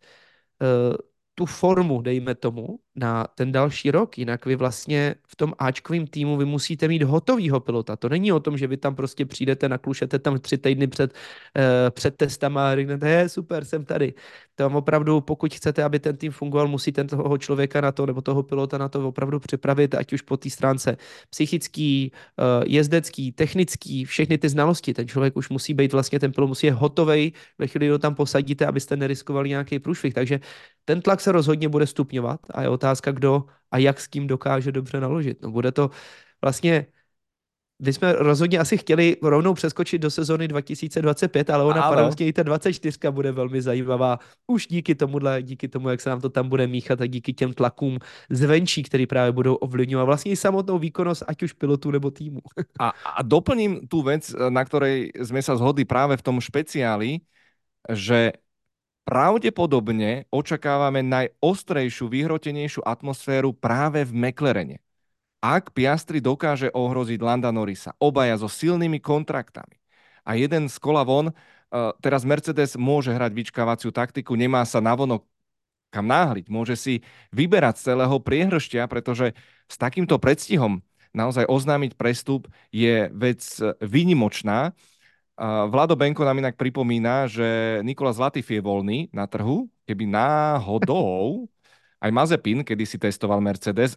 tu formu, dejme tomu, na ten další rok. Jinak vy vlastně v tom Ačkovém týmu vy musíte mít hotovýho pilota. To není o tom, že vy tam prostě přijdete, naklušete tam 3 týdny před testama a řeknete, super, jsem tady. Tam opravdu, pokud chcete, aby ten tým fungoval, musíte toho člověka na to, nebo toho pilota na to opravdu připravit, ať už po té stránce psychický, jezdecký, technický, všechny ty znalosti. Ten člověk už musí být vlastně, ten pilot musí je hotovej, ve chvíli ho tam posadíte, abyste neriskovali nějaký průšvih. Takže ten tlak se rozhodně bude stupňovat a je otázka, kdo a jak s tím dokáže dobře naložit. No bude to vlastně, my jsme rozhodně asi chtěli rovnou přeskočit do sezony 2025, ale ona Áno. paradoxně i ta 24 bude velmi zajímavá. Už díky tomu, jak se nám to tam bude míchat a díky těm tlakům zvenčí, který právě budou ovlivňovat vlastně i samotnou výkonnost, ať už pilotů nebo týmu. A doplním tú vec, na ktorej sme sa zhodli práve v tom špeciáli, že pravdepodobne očakávame najostrejšiu, vyhrotenejšiu atmosféru práve v McLarene. Ak Piastri dokáže ohroziť Landa Norrisa, obaja so silnými kontraktami a jeden z kola von, teraz Mercedes môže hrať vyčkávaciu taktiku, nemá sa navonok kam náhliť, môže si vyberať z celého priehršťa, pretože s takýmto predstihom naozaj oznámiť prestup je vec výnimočná. Vlado Benko nám inak pripomína, že Nicolas Latifi je voľný na trhu, keby náhodou aj Mazepin, kedy si testoval Mercedes.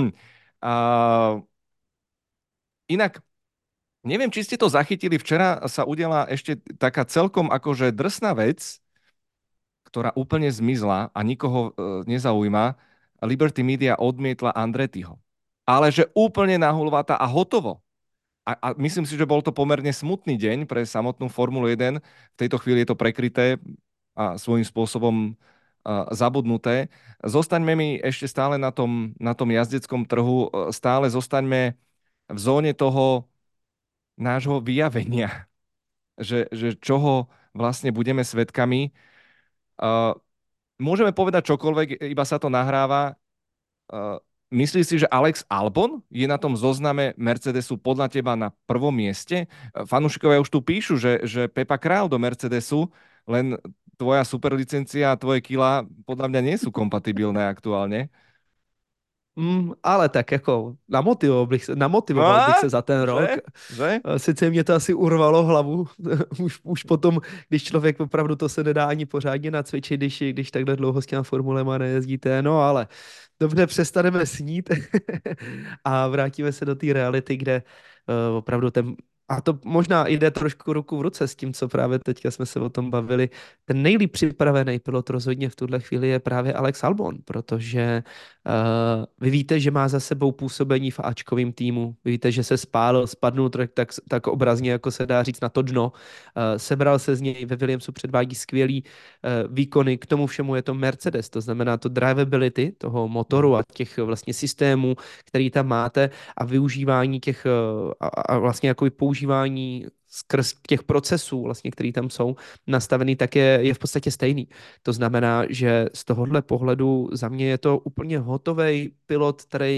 A inak, neviem, či ste to zachytili, včera sa udiala ešte taká celkom akože drsná vec, ktorá úplne zmizla a nikoho nezaujíma. Liberty Media odmietla Andrettiho. Ale že úplne nahulváta a hotovo. A myslím si, že bol to pomerne smutný deň pre samotnú Formulu 1. V tejto chvíli je to prekryté a svojím spôsobom zabudnuté. Zostaňme mi ešte stále na tom jazdeckom trhu, stále zostaňme v zóne toho nášho vyjavenia, že čoho vlastne budeme svedkami. Môžeme povedať čokoľvek, iba sa to nahráva. Myslíš si, že Alex Albon je na tom zozname Mercedesu podľa teba na prvom mieste? Fanúšikovia už tu píšu, že Pepa Král do Mercedesu, len tvoja superlicencia a tvoje kila podľa mňa nie sú kompatibilné aktuálne. Ale tak jako namotivoval bych A? se za ten rok. Že? Že? Sice mě to asi urvalo hlavu, už potom, když člověk opravdu to se nedá ani pořádně nacvičit, když takhle dlouho s těma formulema nejezdíte, no ale dobře, přestaneme snít a vrátíme se do té reality, kde opravdu a to možná jde trošku ruku v ruce s tím, co právě teďka jsme se o tom bavili. Ten nejlíp připravený pilot rozhodně v tuhle chvíli je právě Alex Albon, protože vy víte, že má za sebou působení v Ačkovém týmu, vy víte, že se spadnul tak obrazně, jako se dá říct, na to dno. Sebral se z něj, ve Williamsu předvádí skvělý výkony, k tomu všemu je to Mercedes, to znamená to drivability toho motoru a těch vlastně systémů, který tam máte a využívání těch a vlastně jako používání skrz těch procesů, vlastně, který tam jsou nastavený, tak je v podstatě stejný. To znamená, že z tohohle pohledu za mě je to úplně hotový pilot, který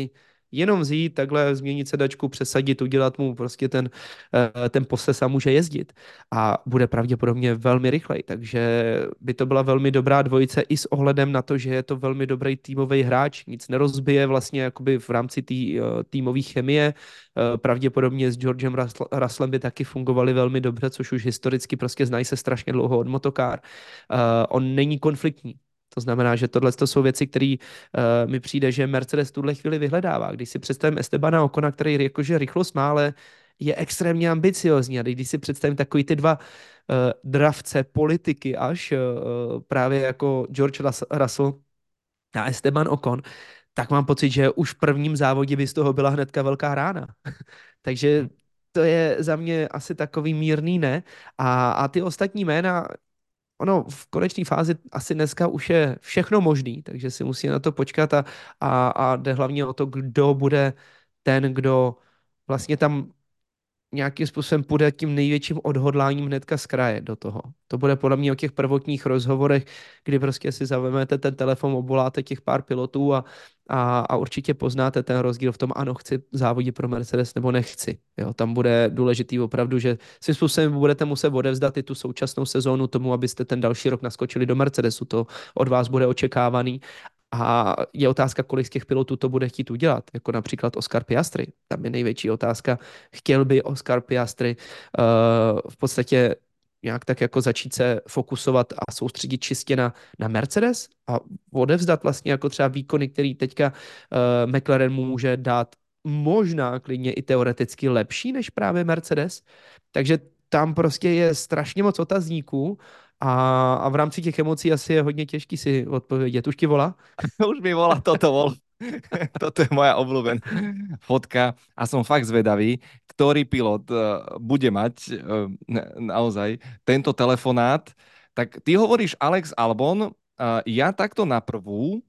Jenom vzít, takhle změnit sedačku, přesadit, udělat mu prostě ten poses a může jezdit. A bude pravděpodobně velmi rychlej, takže by to byla velmi dobrá dvojice i s ohledem na to, že je to velmi dobrý týmový hráč, nic nerozbije vlastně jakoby v rámci té týmové chemie. Pravděpodobně s Georgem Russellem by taky fungovali velmi dobře, což už historicky prostě znají se strašně dlouho od motokár. On není konfliktní. To znamená, že tohle to jsou věci, které mi přijde, že Mercedes v tuhle chvíli vyhledává. Když si představím Estebana Ocona, který jakože rychlost má, ale je extrémně ambiciozní. A když si představím takový ty dva dravce politiky až právě jako George Russell a Esteban Ocon, tak mám pocit, že už v prvním závodě by z toho byla hnedka velká rána. Takže to je za mě asi takový mírný ne. A ty ostatní jména, ono v konečné fázi asi dneska už je všechno možný, takže si musí na to počkat a jde hlavně o to, kdo bude ten, kdo vlastně tam nějakým způsobem půjde tím největším odhodláním hnedka z kraje do toho. To bude podle mě o těch prvotních rozhovorech, kdy prostě si zavezmete ten telefon, oboláte těch pár pilotů a určitě poznáte ten rozdíl v tom, ano, chci závodit pro Mercedes nebo nechci. Jo, tam bude důležitý opravdu, že svým způsobem budete muset odevzdat i tu současnou sezónu tomu, abyste ten další rok naskočili do Mercedesu. To od vás bude očekávaný. A je otázka, kolik z těch pilotů to bude chtít udělat, jako například Oscar Piastri. Tam je největší otázka. Chtěl by Oscar Piastri v podstatě nějak tak jako začít se fokusovat a soustředit čistě na Mercedes a odevzdat vlastně jako třeba výkony, který teďka McLaren mu může dát možná klidně i teoreticky lepší než právě Mercedes. Takže tam prostě je strašně moc otazníků a v rámci těch emocí asi je hodně těžký si odpovědět. Už ti volá? Už mi volá toto vol. Toto je moja obľúbená fotka a som fakt zvedavý, ktorý pilot bude mať naozaj tento telefonát. Tak ty hovoríš Alex Albon, ja takto na prvú,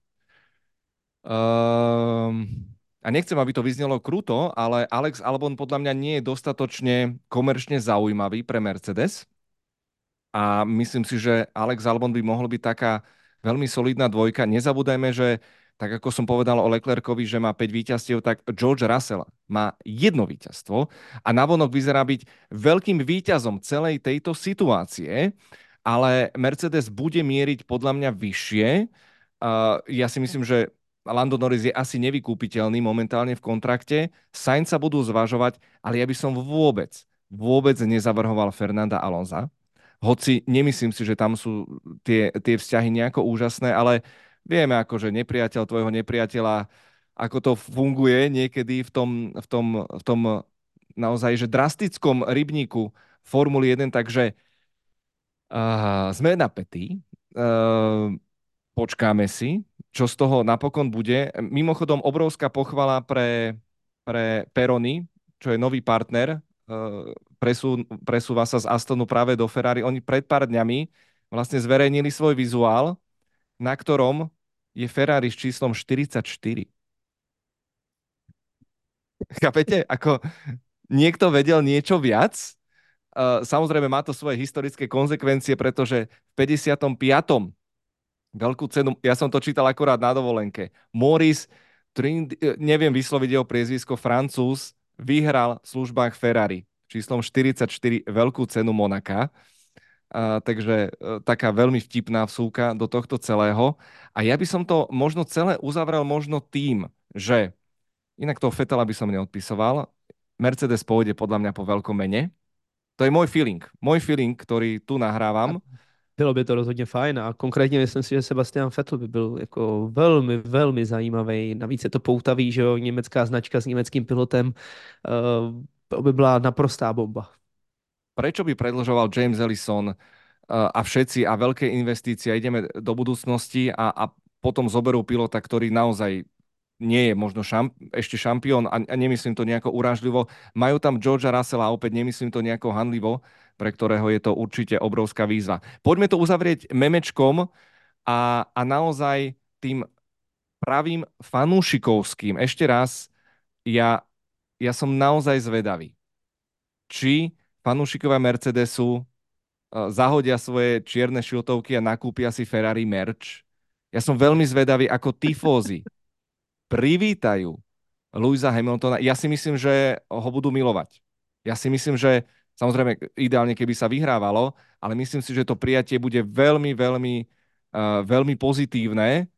a nechcem, aby to vyznelo kruto, ale Alex Albon podľa mňa nie je dostatočne komerčne zaujímavý pre Mercedes. A myslím si, že Alex Albon by mohol byť taká veľmi solidná dvojka. Nezabúdajme, že tak ako som povedal o Leclercovi, že má 5 víťazstiev, tak George Russell má jedno víťazstvo a navonok vyzerá byť veľkým víťazom celej tejto situácie, ale Mercedes bude mieriť podľa mňa vyššie. Ja si myslím, že Lando Norris je asi nevykúpiteľný momentálne v kontrakte. Sainz sa budú zvažovať, ale ja by som vôbec nezavrhoval Fernanda Alonsa. Hoci nemyslím si, že tam sú tie vzťahy nejako úžasné, ale vieme akože nepriateľ tvojho nepriateľa, ako to funguje niekedy v tom naozaj že drastickom rybníku Formuly 1, takže sme napätí, počkáme si, čo z toho napokon bude. Mimochodom, obrovská pochvala pre Peroni, čo je nový partner, presúva sa z Astonu práve do Ferrari. Oni pred pár dňami vlastne zverejnili svoj vizuál, na ktorom je Ferrari s číslom 44. Chápete? Ako niekto vedel niečo viac? Samozrejme má to svoje historické konsekvencie, pretože v 55. veľkú cenu, ja som to čítal akorát na dovolenke, Maurice neviem vysloviť jeho priezvisko, Francúz, vyhral v službách Ferrari číslom 44 veľkú cenu Monaka. Takže taká veľmi vtipná vsúka do tohto celého. A ja by som to možno celé uzavrel možno tým, že inak toho Vettela by som neodpisoval. Mercedes pôjde podľa mňa po veľkom mene. To je môj feeling. Môj feeling, ktorý tu nahrávam. Bylo by to rozhodně fajn a konkrétně myslím si, že Sebastian Vettel by byl jako velmi, velmi zajímavý. Navíc je to poutavý, že jo, německá značka s německým pilotem. To by byla naprostá bomba. Prečo by predlžoval James Ellison a všetci a veľké investície, ideme do budúcnosti a potom zoberú pilota, ktorý naozaj nie je možno ešte šampión a nemyslím to nejako urážlivo. Majú tam Georgea Russella a opäť nemyslím to nejako hanlivo, pre ktorého je to určite obrovská výzva. Poďme to uzavrieť memečkom a naozaj tým pravým fanúšikovským. Ešte raz, ja som naozaj zvedavý, či fanúšikovia Mercedesu zahodia svoje čierne šiltovky a nakúpia si Ferrari merch. Ja som veľmi zvedavý, ako tifózi privítajú Lewisa Hamiltona. Ja si myslím, že ho budú milovať. Ja si myslím, že samozrejme ideálne, keby sa vyhrávalo, ale myslím si, že to prijatie bude veľmi, veľmi, veľmi pozitívne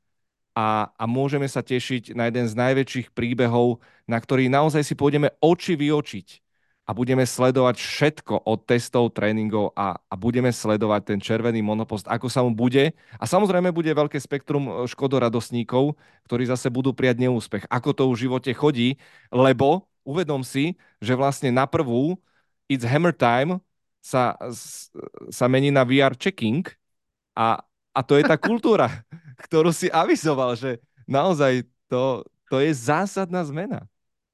a môžeme sa tešiť na jeden z najväčších príbehov, na ktorý naozaj si pôjdeme oči vyočiť a budeme sledovať všetko od testov, tréningov a budeme sledovať ten červený monopost, ako sa mu bude. A samozrejme bude veľké spektrum škodoradosníkov, ktorí zase budú prijať neúspech. Ako to v živote chodí, lebo uvedom si, že vlastne na prvú It's Hammer Time sa, sa mení na VR checking a, a to je tá kultúra, ktorú si avizoval, že naozaj to je zásadná zmena.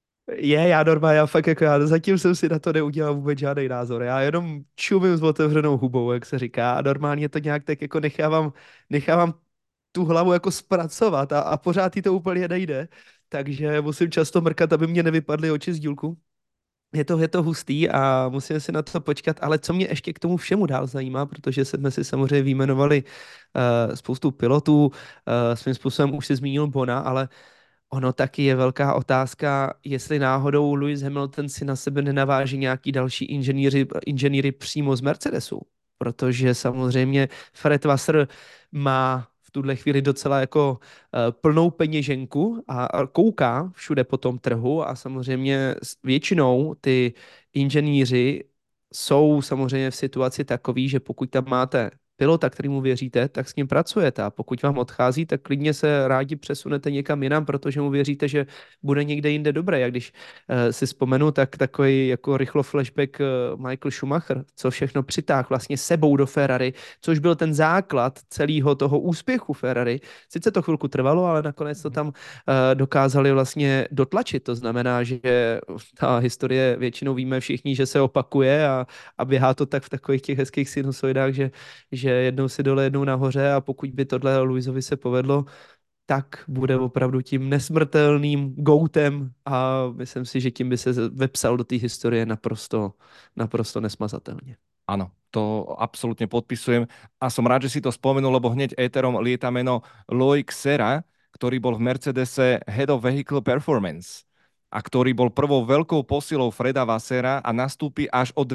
Já normálně, já fakt jako já zatím jsem si na to neudělal vůbec žádný názor. Já jenom čumím s otevřenou hubou, jak se říká, a normálně to nějak tak jako nechávám tu hlavu jako zpracovat a pořád jí to úplně nejde. Takže musím často mrkat, aby mě nevypadly oči z dílku. Je to hustý a musíme si na to počkat, ale co mě ještě k tomu všemu dál zajímá, protože jsme si samozřejmě vyjmenovali spoustu pilotů, svým způsobem už si zmínil Bona, ale ono taky je velká otázka, jestli náhodou Lewis Hamilton si na sebe nenaváží nějaký další inženýry přímo z Mercedesu, protože samozřejmě Fred Vasseur má v tuhle chvíli docela jako plnou peněženku a kouká všude po tom trhu a samozřejmě většinou ty inženýři jsou samozřejmě v situaci takový, že pokud tam máte pilota, kterýmu věříte, tak s ním pracujete. A pokud vám odchází, tak klidně se rádi přesunete někam jinam, protože mu věříte, že bude někde jinde dobré. Jak když si vzpomenu, tak takový jako rychlo flashback Michael Schumacher, co všechno přitáhl vlastně sebou do Ferrari, což byl ten základ celého toho úspěchu Ferrari. Sice to chvilku trvalo, ale nakonec to tam dokázali vlastně dotlačit. To znamená, že ta historie většinou víme všichni, že se opakuje a běhá to tak v takových těch hezkých sinusoidách, že jednou si dole, jednou nahoře a pokud by tohle Luisovi se povedlo, tak bude opravdu tím nesmrtelným goutem a myslím si, že tím by se vepsal do té historie naprosto nesmazatelně. Áno, to absolútne podpisujem a som rád, že si to spomenul, lebo hneď éterom lieta meno Loic Serra, ktorý bol v Mercedese Head of Vehicle Performance a ktorý bol prvou veľkou posilou Freda Vassera a nastúpi až od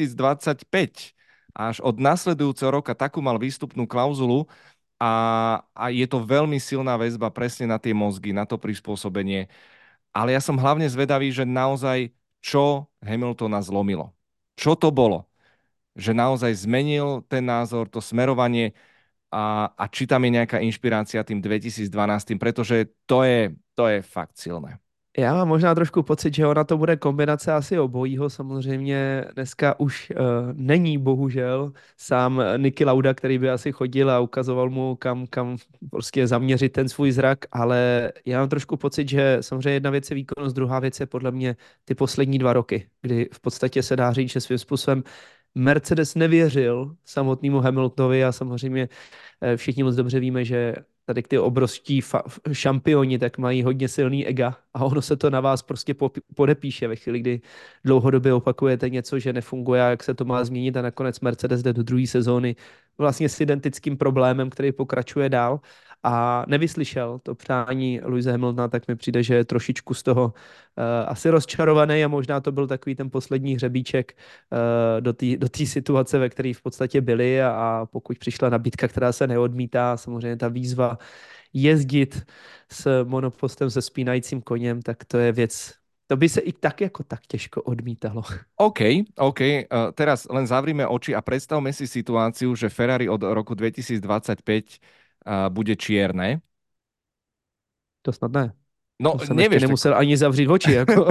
2025. Až od nasledujúceho roka takú mal výstupnú klauzulu a je to veľmi silná väzba presne na tie mozgy, na to prispôsobenie. Ale ja som hlavne zvedavý, že naozaj čo Hamiltona zlomilo. Čo to bolo? Že naozaj zmenil ten názor, to smerovanie a či tam je nejaká inšpirácia tým 2012, pretože to je fakt silné. Já mám možná trošku pocit, že ona to bude kombinace asi obojího. Samozřejmě dneska už není bohužel sám Niki Lauda, který by asi chodil a ukazoval mu, kam prostě zaměřit ten svůj zrak, ale já mám trošku pocit, že samozřejmě jedna věc je výkonnost, druhá věc je podle mě ty poslední 2 roky, kdy v podstatě se dá říct, že svým způsobem Mercedes nevěřil samotnému Hamiltonovi a samozřejmě všichni moc dobře víme, že tady ty obrovští šampioni tak mají hodně silný ega a ono se to na vás prostě podepíše ve chvíli, kdy dlouhodobě opakujete něco, že nefunguje a jak se to má změnit a nakonec Mercedes jde do druhé sezóny vlastně s identickým problémem, který pokračuje dál a nevyslyšel to přání Lewise Hamiltona, tak mi přijde, že je trošičku z toho asi rozčarovaný a možná to byl takový ten poslední hřebíček do té situace, ve které v podstatě byli a pokud přišla nabídka, která se neodmítá, samozřejmě ta výzva jezdit s monopostem se spínajícím koněm, tak to je věc, to by se i tak jako tak těžko odmítalo. OK, OK. Teraz len zavrime oči a predstavme si situáciu, že Ferrari od roku 2025 bude čierne. To snad ne. No, To jsem ještě nevieš, nemusel ani zavřít oči. Jako.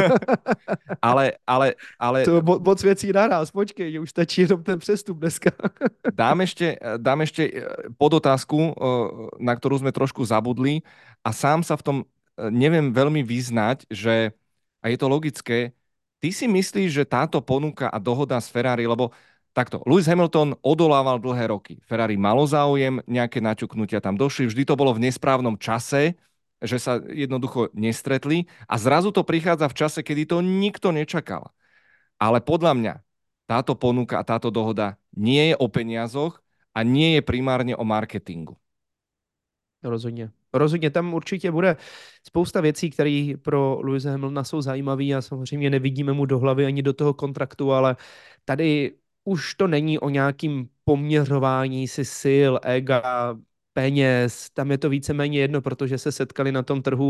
ale To je moc věcí naraz, počkej, už stačí jenom ten přestup dneska. dám ešte podotázku, na ktorú sme trošku zabudli a sám sa v tom neviem veľmi vyznať, že, a je to logické, ty si myslíš, že táto ponuka a dohoda s Ferrari, lebo takto, Lewis Hamilton odolával dlhé roky. Ferrari malo záujem, nejaké naťuknutia tam došli, vždy to bolo v nesprávnom čase, že sa jednoducho nestretli a zrazu to prichádza v čase, kedy to nikto nečakal. Ale podľa mňa táto ponuka a táto dohoda nie je o peniazoch a nie je primárne o marketingu. Rozhodně. rozhodně tam určitě bude spousta věcí, které pro Lewise Hamiltona jsou zajímavé a samozřejmě nevidíme mu do hlavy ani do toho kontraktu, ale tady už to není o nějakým poměřování si sil, ega, peněz, tam je to víceméně jedno, protože se setkali na tom trhu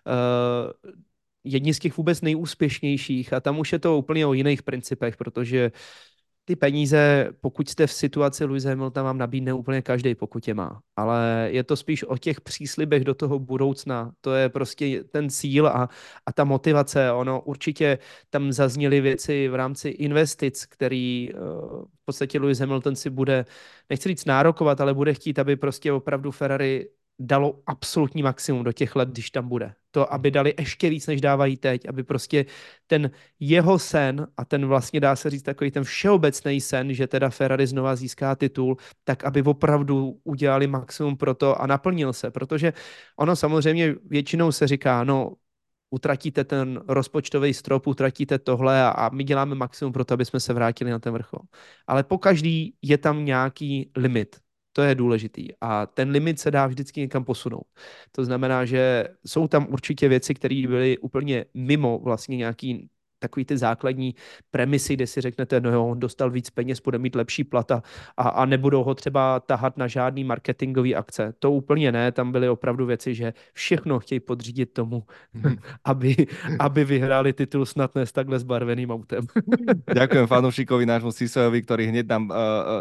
jedni z těch vůbec nejúspěšnějších a tam už je to úplně o jiných principech, protože ty peníze, pokud jste v situaci Lewise Hamiltona, vám nabídne úplně každý, pokud je má. Ale je to spíš o těch příslibech do toho budoucna. To je prostě ten cíl a ta motivace. Ono určitě tam zazněly věci v rámci investic, který v podstatě Lewis Hamilton si bude, nechci říct nárokovat, ale bude chtít, aby prostě opravdu Ferrari dalo absolutní maximum do těch let, když tam bude. To, aby dali ještě víc, než dávají teď, aby prostě ten jeho sen a ten vlastně dá se říct takový ten všeobecný sen, že teda Ferrari znova získá titul, tak aby opravdu udělali maximum pro to a naplnil se, protože ono samozřejmě většinou se říká, no utratíte ten rozpočtový strop, utratíte tohle a my děláme maximum pro to, aby jsme se vrátili na ten vrchol. Ale po každý je tam nějaký limit. To je důležitý. A ten limit se dá vždycky někam posunout. To znamená, že jsou tam určitě věci, které byly úplně mimo vlastně nějaký takový ty základní premisy, kde si řeknete, no jo, on dostal víc peněz, bude mít lepší plata a nebudou ho třeba tahat na žádný marketingový akce. To úplně ne, tam byly opravdu věci, že všechno chtějí podřídit tomu, aby, aby vyhráli titul snad ne s takhle zbarveným autem. Ďakujem fanúšikovi nášmu Sisojovi, ktorý hneď nám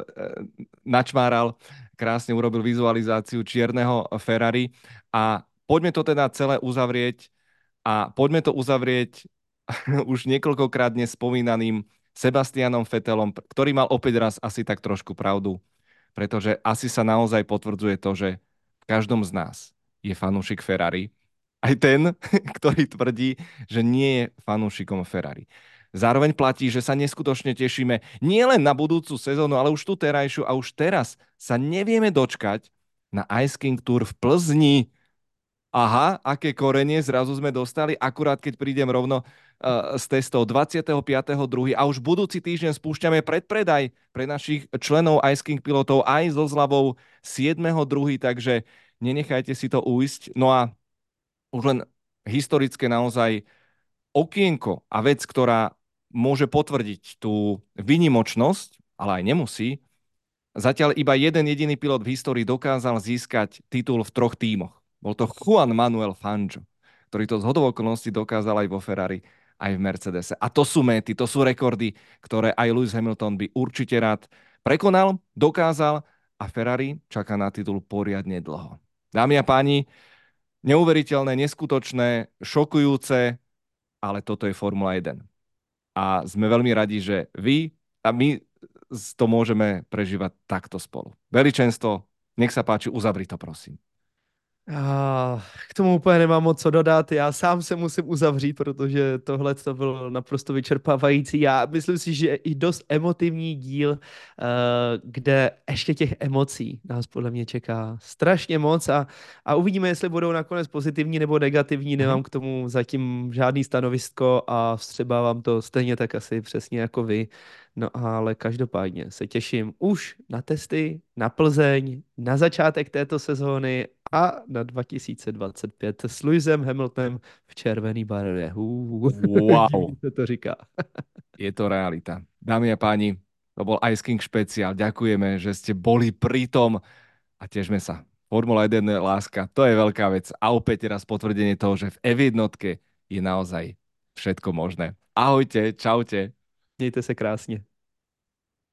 načmáral, krásne urobil vizualizáciu čierneho Ferrari a poďme to teda celé uzavrieť a poďme to uzavrieť už niekoľkokrát dnes spomínaným Sebastianom Vettelom, ktorý mal opäť raz asi tak trošku pravdu, pretože asi sa naozaj potvrdzuje to, že v každom z nás je fanúšik Ferrari. Aj ten, ktorý tvrdí, že nie je fanúšikom Ferrari. Zároveň platí, že sa neskutočne tešíme nielen na budúcu sezónu, ale už tú terajšiu a už teraz sa nevieme dočkať na Ice King Tour v Plzni. Aha, aké korenie zrazu sme dostali, akurát keď prídem rovno z testov 25.2. a už budúci týždeň spúšťame predpredaj pre našich členov Ice King pilotov aj so zľavou 7.2. takže nenechajte si to ujsť. No a už len historické naozaj okienko a vec, ktorá môže potvrdiť tú výnimočnosť, ale aj nemusí. Zatiaľ iba jeden jediný pilot v histórii dokázal získať titul v 3 tímoch. Bol to Juan Manuel Fangio, ktorý to z hodou okolností dokázal aj vo Ferrari, aj v Mercedese. A to sú méty, to sú rekordy, ktoré aj Lewis Hamilton by určite rád prekonal, dokázal a Ferrari čaká na titul poriadne dlho. Dámy a páni, neuveriteľné, neskutočné, šokujúce, ale toto je Formula 1. A sme veľmi radi, že vy a my to môžeme prežívať takto spolu. Veličenstvo, nech sa páči, uzavri to, prosím. K tomu úplně nemám moc co dodat. Já sám se musím uzavřít, protože tohle to bylo naprosto vyčerpávající. Já myslím si, že i dost emotivní díl, kde ještě těch emocí nás podle mě čeká strašně moc a uvidíme, jestli budou nakonec pozitivní nebo negativní. Nemám k tomu zatím žádný stanovisko a vstřebávám to stejně tak asi přesně jako vy. No ale každopádně se těším už na testy, na Plzeň, na začátek této sezóny a na 2025 s Lewisem Hamiltonem v červený barvě. Wow. Co to říká? Je to realita. Dámy a páni, to bol Ice King špeciál. Ďakujeme, že ste boli pritom a tešme sa. Formula 1 je láska, to je veľká vec. A opäť raz potvrdenie toho, že v F1 je naozaj všetko možné. Ahojte, čaute. Mějte se krásně.